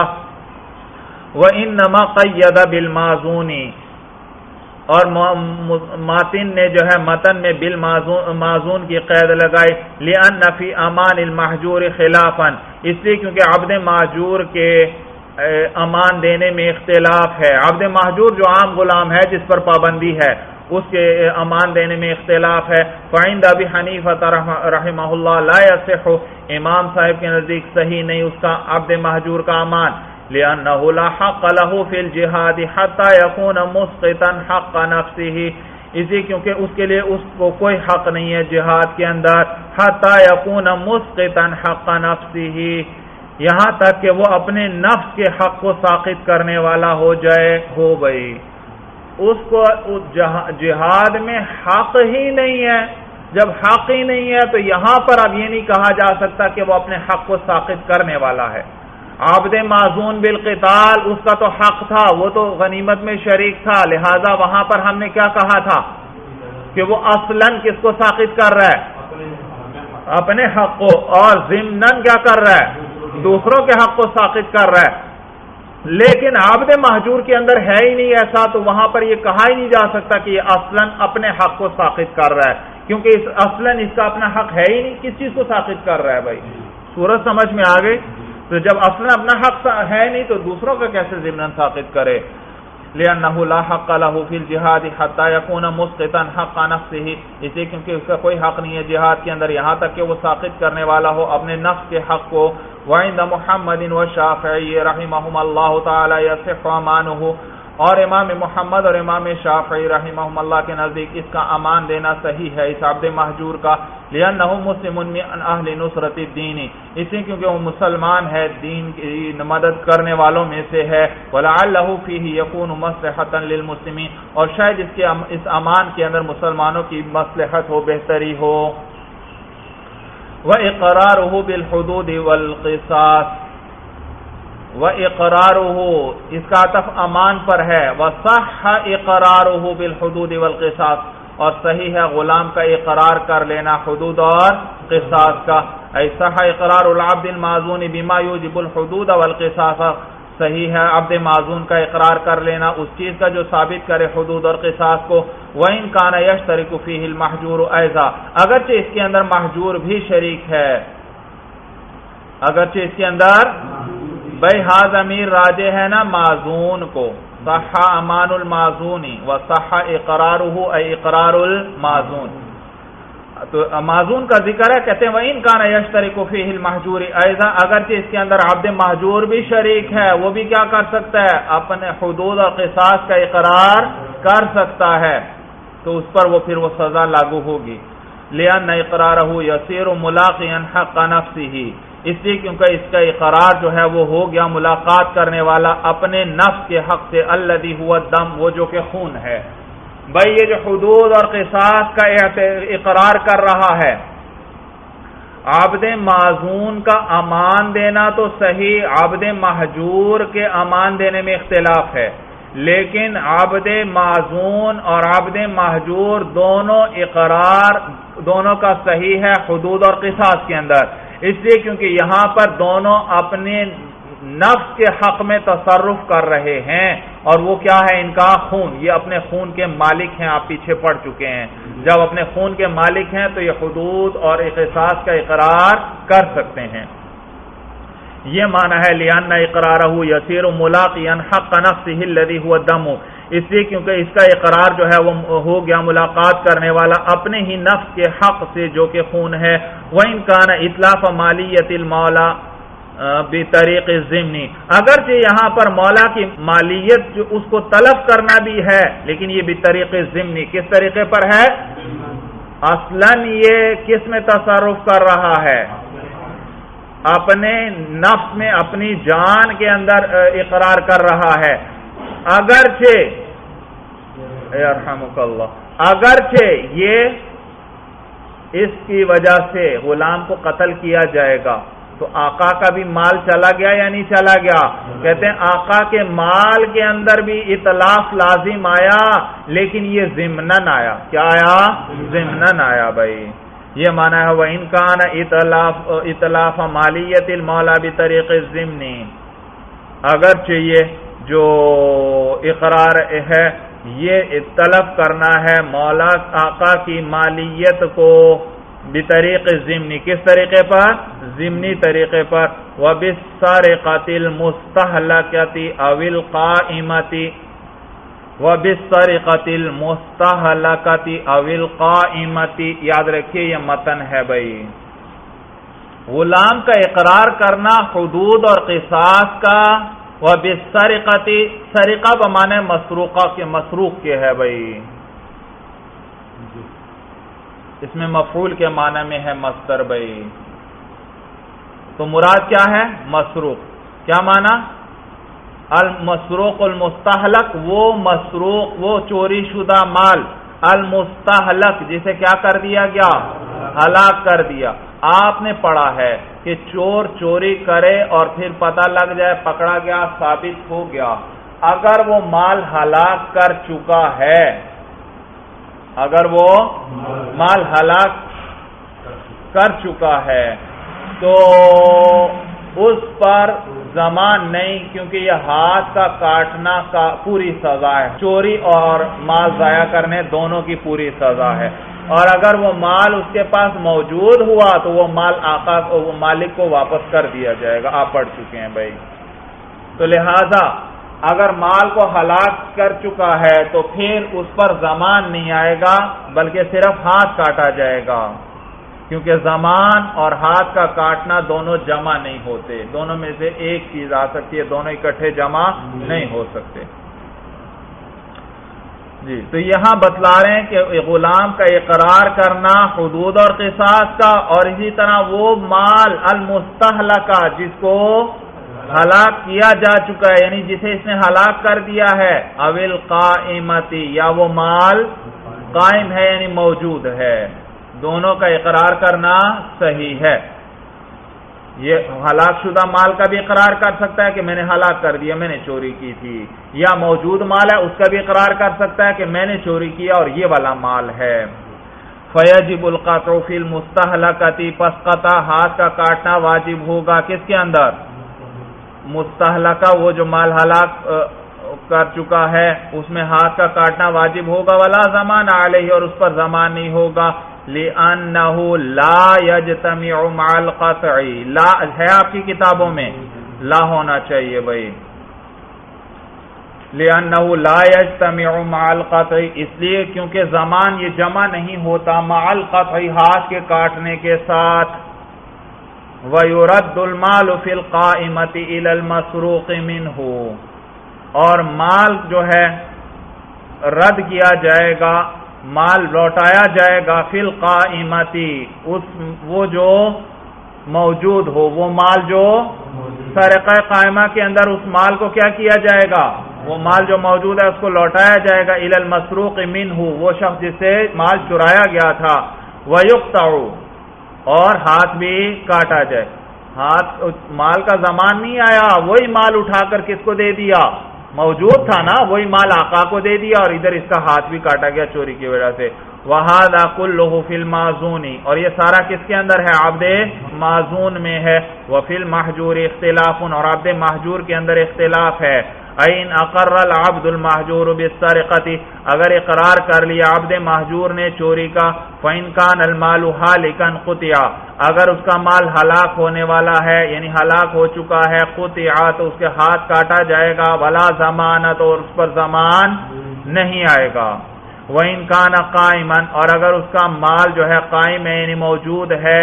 وَإِنَّمَا قَيَّدَ بِالْمَازُونِ، اور ماتن نے جو ہے متن میں بالمازون کی قید لگائی، لِأَنَّ فِي أَمَانِ الْمَحْجُورِ خِلَافًا، اس لیے کیونکہ عبد مہجور کے امان دینے میں اختلاف ہے، عبد مہجور جو عام غلام ہے جس پر پابندی ہے اس کے امان دینے میں اختلاف ہے۔ فعند ابی حنیفہ رحمہ اللہ لا یصح، امام صاحب کے نزدیک صحیح نہیں اس کا عبد مہجور کا امان، لأنه لا حق له في الجهاد حتى يكون مسقطا حق نفسه، اسی کیونکہ اس کے لیے اس کو کوئی حق نہیں ہے جہاد کے اندر، حتى يكون مسقطا حق نفسه، یہاں تک کہ وہ اپنے نفس کے حق کو ساقط کرنے والا ہو جائے ہو بھائی، اس کو جہاد میں حق ہی نہیں ہے، جب حق ہی نہیں ہے تو یہاں پر اب یہ نہیں کہا جا سکتا کہ وہ اپنے حق کو ساقط کرنے والا ہے۔ عبد معزون بالقتال اس کا تو حق تھا، وہ تو غنیمت میں شریک تھا، لہذا وہاں پر ہم نے کیا کہا تھا کہ وہ اصلاً کس کو ساقط کر رہا ہے؟ اپنے حق کو، اور ضمناً کیا کر رہا ہے؟ دوسروں کے حق کو ساقط کر رہا ہے، لیکن عبد مہجور کے اندر ہے ہی نہیں ایسا، تو وہاں پر یہ کہا ہی نہیں جا سکتا کہ یہ اصلاً اپنے حق کو ساقط کر رہا ہے، کیونکہ اس اصلاً اس کا اپنا حق ہے ہی نہیں، کس چیز کو ساقط کر رہا ہے بھائی؟ صورت سمجھ میں آ گئی؟ تو جب اصلا اپنا حق ہے نہیں تو دوسروں کا کیسے ضمناً ساقط کرے؟ لأنه لا حق له في الجهاد حتى يكون مسقطا حق نفسه، اسی کیونکہ اس کا کوئی حق نہیں ہے جہاد کے اندر یہاں تک کہ وہ ساقط کرنے والا ہو اپنے نفس کے حق کو۔ وعند محمد والشافعی رحمہم اللہ تعالی یصح امانه، اور امام محمد اور امام شافعی رحمہم اللہ کے نزدیک اس کا امان دینا صحیح ہے اس عبد مہجور کا، لأنہ مسلم من اہل نصرت الدین، اس لیے کیونکہ وہ مسلمان ہے، دین کی مدد کرنے والوں میں سے ہے، ولعلہ فیہ یکون مصلحۃ للمسلمین، اور شاید اس کے اس امان کے اندر مسلمانوں کی مصلحت ہو، بہتری ہو۔ وَإِقْرَارُهُ بِالْحُدُودِ وَالْقِصَاصِ، وَإِقْرَارُهُ اس کا عطف امان پر ہے، وَصَحَّ إِقْرَارُهُ بِالْحُدُودِ وَالْقِصَاصِ، اور صحیح ہے غلام کا اقرار کر لینا حدود اور قصاص کا، اَيْ صَحَّ إِقْرَارُ الْعَبْدِ الْمَعْزُونِ بِمَا يُوجِبُ الْحُدُودَ وَالْقِصَاصَ، صحیح ہے عبد معزون کا اقرار کر لینا اس چیز کا جو ثابت کرے حدود اور قصاص کو، وَإِنْ كَانَ يَشْتَرِكُ فِيهِ الْمَحْجُورُ أَيْضًا، اگرچہ اس کے اندر محجور بھی شریک ہے، اگرچہ اس کے اندر بھائی ہاں ضمیر راجع ہے نا معزون کو، صح امان المعزونی و صح اقرارہ اے اقرار المعزون، تو معزون کا ذکر ہے، کہتے ہیں وَإِنْ كَانَ يَشْتَرِكُ فِيهِ الْمَحْجُورِ أَيْضًا، اگرچہ اس کے اندر عبد محجور بھی شریک ہے، وہ بھی کیا کر سکتا ہے اپنے حدود اور قصاص کا اقرار کر سکتا ہے، تو اس پر وہ پھر وہ سزا لاگو ہوگی، لِأَنَّ إِقْرَارَهُ يَصِيرُ مُلَاقِيًا حَقَّ نَفْسِهِ، اس لیے کیونکہ اس کا اقرار جو ہے وہ ہو گیا ملاقات کرنے والا اپنے نفس کے حق سے، الذی هو الدم، وہ جو کہ خون ہے۔ بھائی یہ جو حدود اور قصاص کا اقرار کر رہا ہے، عبد معزون کا امان دینا تو صحیح، عبد محجور کے امان دینے میں اختلاف ہے، لیکن عبد معزون اور عبد محجور دونوں اقرار دونوں کا صحیح ہے حدود اور قصاص کے اندر، اس لیے کیونکہ یہاں پر دونوں اپنے نفس کے حق میں تصرف کر رہے ہیں، اور وہ کیا ہے ان کا خون، یہ اپنے خون کے مالک ہیں، آپ پیچھے پڑ چکے ہیں، جب اپنے خون کے مالک ہیں تو یہ حدود اور قصاص کا اقرار کر سکتے ہیں، یہ معنی ہے لِأَنَّ إِقْرَارَهُ يَصِيرُ مُلَاقِيًا حَقَّ نَفْسِهِ الَّذِي هُوَ الدَّمُ، اس لیے کیونکہ اس کا اقرار جو ہے وہ ہو گیا ملاقات کرنے والا اپنے ہی نفس کے حق سے جو کہ خون ہے، وَإِنْ كَانَ إِتْلَافَ مَالِيَّةِ الْمَوْلَى بطریق ضمنی، اگرچہ یہاں پر مولا کی مالیت جو اس کو طلب کرنا بھی ہے، لیکن یہ بطریق ضمنی، کس طریقے پر ہے؟ اصلاً یہ کس میں تصرف کر رہا ہے؟ اپنے نفس میں، اپنی جان کے اندر اقرار کر رہا ہے، اگرچہ یرحمک اللہ اگرچہ یہ اس کی وجہ سے غلام کو قتل کیا جائے گا، تو آقا کا بھی مال چلا گیا یا نہیں چلا گیا؟ کہتے ہیں آقا کے مال کے اندر بھی اطلاف لازم آیا، لیکن یہ ضمنن آیا، کیا آیا؟ ضمنن آیا بھائی، یہ معنی ہے وَإِنْ كَانَ اطلاف اطلاف مالیت المولا بطریق الضمنی، اگرچہ یہ جو اقرار ہے یہ طلب کرنا ہے مولا آقا کی مالیت کو بطریق ضمنی، کس طریقے پر؟ ضمنی طریقے پر، وَبِالسَّرِقَةِ الْمُسْتَحْلَقَةِ أَوِ الْقَائِمَةِ وَبِالسَّرِقَةِ الْمُسْتَحْلَقَةِ أَوِ الْقَائِمَةِ، یاد رکھیے یہ متن ہے بھائی، غلام کا اقرار کرنا حدود اور قصاص کا، وَبِالسَّرِقَةِ، سرقہ بمانے مسروقہ کے، مسروق کے ہے بھائی، اس میں مفعول کے معنی میں ہے مصدر بھائی، تو مراد کیا ہے؟ مسروق، کیا معنی؟ المسروق المستحلق، وہ مسروق وہ چوری شدہ مال، المستحلق جسے کیا کر دیا گیا؟ ہلاک کر دیا۔ آپ نے پڑھا ہے کہ چور چوری کرے اور پھر پتہ لگ جائے، پکڑا گیا، ثابت ہو گیا، اگر وہ مال ہلاک کر چکا ہے، اگر وہ مال ہلاک کر چکا ہے تو اس پر ضمان نہیں، کیونکہ یہ ہاتھ کا کاٹنا کا پوری سزا ہے، چوری اور مال ضائع کرنے دونوں کی پوری سزا ہے، اور اگر وہ مال اس کے پاس موجود ہوا تو وہ مال آقا کو، وہ مالک کو واپس کر دیا جائے گا، آپ پڑھ چکے ہیں بھائی۔ تو لہذا اگر مال کو ہلاک کر چکا ہے تو پھر اس پر ضمان نہیں آئے گا، بلکہ صرف ہاتھ کاٹا جائے گا، کیونکہ ضمان اور ہاتھ کا کاٹنا دونوں جمع نہیں ہوتے، دونوں میں سے ایک چیز آ سکتی ہے، دونوں اکٹھے جمع نہیں ہو سکتے۔ جی تو یہاں بتلا رہے ہیں کہ غلام کا اقرار کرنا حدود اور قصاص کا، اور اسی طرح وہ مال المستہلکہ جس کو ہلاک کیا جا چکا ہے، یعنی جسے اس نے ہلاک کر دیا ہے، اول قائمتی یا وہ مال قائم ہے یعنی موجود ہے، دونوں کا اقرار کرنا صحیح ہے۔ یہ ہلاک شدہ مال کا بھی اقرار کر سکتا ہے کہ میں نے ہلاک کر دیا، میں نے چوری کی تھی، یا موجود مال ہے اس کا بھی اقرار کر سکتا ہے کہ میں نے چوری کیا اور یہ والا مال ہے۔ فیجب القطع فی المستہلکۃ، پس قطع ہاتھ کا کاٹنا واجب ہوگا کس کے اندر؟ مستہلکہ وہ جو مال ہلاک کر چکا ہے اس میں ہاتھ کا کاٹنا واجب ہوگا، ولا زمان علیہ، اور اس پر زمان نہیں ہوگا، لِأَنَّهُ لَا يَجْتَمِعُ مَعَ الْقَطْعِ، لا ہے آپ کی کتابوں میں لا ہونا چاہیے بھائی، لِأَنَّهُ لَا يَجْتَمِعُ مَعَ الْقَطْعِ، اس لیے کیونکہ زمان یہ جمع نہیں ہوتا مع القطع ہاتھ کے کاٹنے کے ساتھ۔ وَيُرَدُّ الْمَالُ فِي الْقَائِمَةِ إِلَى الْمَسْرُوقِ مِنْهُ، اور مال جو ہے رد کیا جائے گا، مال لوٹایا جائے گا، فی القائمتی اس وہ جو موجود ہو، وہ مال جو سرقہ قائمہ کے اندر اس مال کو کیا کیا جائے گا، وہ مال جو موجود ہے اس کو لوٹایا جائے گا، الی المسروق منہ، وہ شخص جسے مال چرایا گیا تھا، ویقطع، اور ہاتھ بھی کاٹا جائے، ہاتھ مال کا زمان نہیں آیا، وہی مال اٹھا کر کس کو دے دیا، موجود تھا نا، وہی مال آقا کو دے دیا اور ادھر اس کا ہاتھ بھی کاٹا گیا چوری کی وجہ سے۔ وَهَذَا كُلُّهُ فِي الْمَعْزُونِ، اور یہ سارا کس کے اندر ہے؟ عبد معزون میں ہے۔ وَفِي الْمَحْجُورِ اخْتِلَافٌ، اور عبد محجور کے اندر اختلاف ہے۔ اَإِنْ أَقَرَّ الْعَبْدُ الْمَحْجُورُ بِالسَّرِقَةِ، اگر اقرار کر لیا عبد محجور نے چوری کا، فَإِنْ كَانَ الْمَالُ هَالِكًا قُطِعَ، اگر اس کا مال ہلاک ہونے والا ہے یعنی ہلاک ہو چکا ہے، قُطِعَ تو اس کے ہاتھ کاٹا جائے گا، وَلَا ضَمَانَةَ، اور اس پر ضمان نہیں آئے گا۔ وَإِنْ كَانَ قَائِمًا، اور اگر اس کا مال جو ہے قائم ہے یعنی موجود ہے،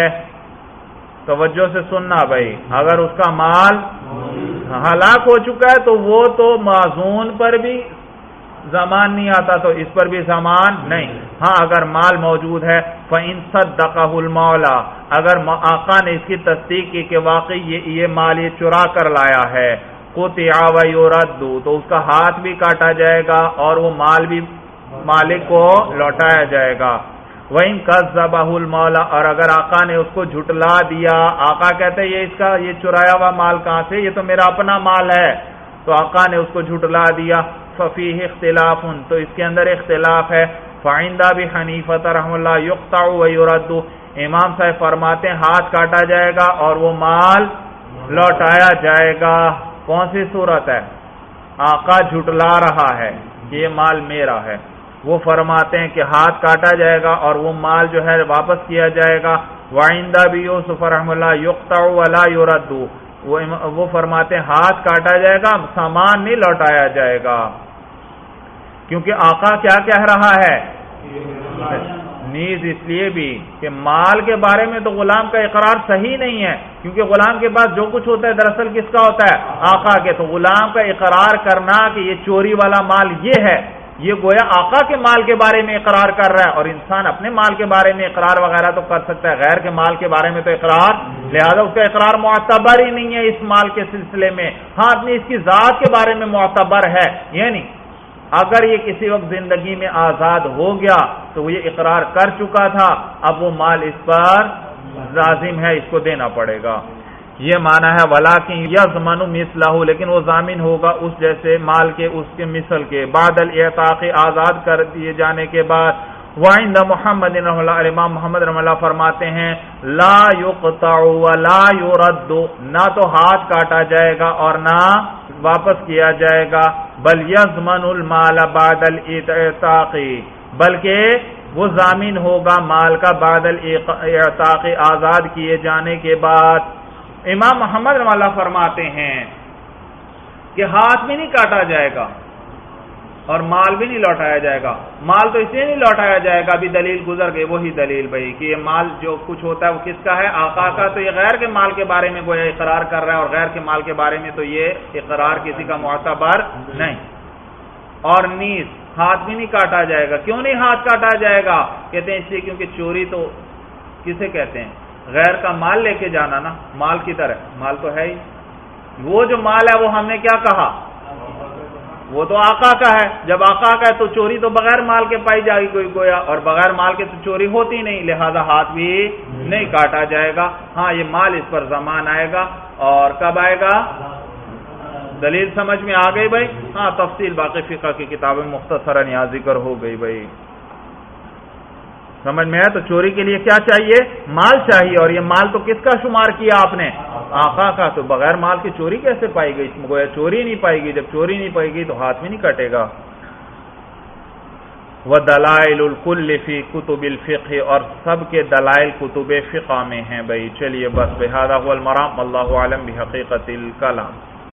توجہ سے سننا بھائی، اگر اس کا مال ہلاک ہو چکا ہے تو وہ تو معزون پر بھی زمان نہیں آتا، تو اس پر بھی زمان نہیں۔ ہاں اگر مال موجود ہے، فَإِنْ صَدَّقَهُ الْمَوْلَى، اگر آقا نے اس کی تصدیق کی کہ واقعی یہ یہ مال یہ چرا کر لایا ہے، قُطِعَ وَيُرَدُّ، تو اس کا ہاتھ بھی کاٹا جائے گا اور وہ مال بھی مالک کو لوٹایا جائے گا۔ وَإِنْ كَذَّبَهُ الْمَوْلَى، اور اگر آقا نے اس کو جھٹلا دیا، آقا کہتے ہیں یہ اس کا یہ چرایا ہوا مال کہاں سے، یہ تو میرا اپنا مال ہے، تو آقا نے اس کو جھٹلا دیا، فَفِيهِ اخْتِلَافٌ، تو اس کے اندر اختلاف ہے۔ فَعِنْدَ أَبِي حَنِيفَةَ رحمہ اللہ يُقْطَعُ وَيُرَدُّ، امام صاحب فرماتے ہیں ہاتھ کاٹا جائے گا اور وہ مال لوٹایا جائے گا۔ کون سی صورت ہے؟ آقا جھٹلا رہا ہے کہ یہ مال میرا ہے، وہ فرماتے ہیں کہ ہاتھ کاٹا جائے گا اور وہ مال جو ہے واپس کیا جائے گا۔ وَعِنْدَ أَبِي يُوسُفَ رحمہ اللہ يُقْطَعُ وَلَا يُرَدُّ، وہ فرماتے ہیں ہاتھ کاٹا جائے گا، سامان نہیں لوٹایا جائے گا، کیونکہ آقا کیا کہہ رہا ہے؟ نیز اس لیے بھی کہ مال کے بارے میں تو غلام کا اقرار صحیح نہیں ہے، کیونکہ غلام کے پاس جو کچھ ہوتا ہے دراصل کس کا ہوتا ہے؟ آقا کے، تو غلام کا اقرار کرنا کہ یہ چوری والا مال یہ ہے، یہ گویا آقا کے مال کے بارے میں اقرار کر رہا ہے، اور انسان اپنے مال کے بارے میں اقرار وغیرہ تو کر سکتا ہے، غیر کے مال کے بارے میں تو اقرار، لہذا اس کا اقرار معتبر ہی نہیں ہے اس مال کے سلسلے میں۔ ہاں اپنی اس کی ذات کے بارے میں معتبر ہے، یعنی اگر یہ کسی وقت زندگی میں آزاد ہو گیا تو وہ یہ اقرار کر چکا تھا، اب وہ مال اس پر لازم ہے، اس کو دینا پڑے گا، یہ معنی ہے۔ وَلَٰكِن يَضْمَنُ مِثْلَهُ، لیکن وہ ضامن ہوگا اس جیسے مال کے اس کے مثل کے، بعد الاعتاق، آزاد کر دیے جانے کے بعد۔ وعند محمد رحمہ اللہ، امام محمد رحمہ اللہ فرماتے ہیں لا يقطع ولا يرد، نہ تو ہاتھ کاٹا جائے گا اور نہ واپس کیا جائے گا، بل يضمن المال بعد الاعتاق، بلکہ وہ ضامن ہوگا مال کا بعد الاعتاق، آزاد کیے جانے کے بعد۔ امام محمد رحمہ اللہ فرماتے ہیں کہ ہاتھ بھی نہیں کاٹا جائے گا اور مال بھی نہیں لوٹایا جائے گا۔ مال تو اس لیے نہیں لوٹایا جائے گا، ابھی دلیل گزر گئی، وہی دلیل بھائی کہ یہ مال جو کچھ ہوتا ہے وہ کس کا ہے؟ آقا کا، تو یہ غیر کے مال کے بارے میں گویا اقرار کر رہا ہے، اور غیر کے مال کے بارے میں تو یہ اقرار کسی کا معتبر نہیں۔ اور نیز ہاتھ بھی نہیں کاٹا جائے گا. کیوں نہیں ہاتھ کاٹا جائے گا؟ کہتے ہیں اس لیے کیونکہ چوری تو کسے کہتے ہیں؟ غیر کا مال لے کے جانا نا، مال کی طرح. مال تو ہے ہی، وہ جو مال ہے وہ ہم نے کیا کہا؟ وہ تو آقا کا ہے. جب آقا کا ہے تو چوری تو بغیر مال کے پائی جائے گی کوئی گویا، اور بغیر مال کے تو چوری ہوتی نہیں، لہذا ہاتھ بھی نہیں کاٹا جائے گا. ہاں یہ مال اس پر ضمان آئے گا. اور کب آئے گا؟ دلیل سمجھ میں آ گئی بھائی؟ ہاں تفصیل باقی فقہ کی کتابیں مختصراً یہاں ذکر ہو گئی بھائی. سمجھ میں آیا؟ تو چوری کے لیے کیا چاہیے؟ مال چاہیے. اور یہ مال تو کس کا شمار کیا آپ نے؟ آقا کا. تو بغیر مال کی چوری کیسے پائی گئی؟ اس میں گویا چوری نہیں پائے گی. جب چوری نہیں پائے گی تو ہاتھ میں نہیں کٹے گا. وَدَلَائِلُ الْكُلِّ فِي كُتُبِ الْفِقْهِ، اور سب کے دلائل کتب فقہ میں ہیں بھائی. چلیے بس بهذا هو المرام، واللہ اعلم بحقیقت الکلام.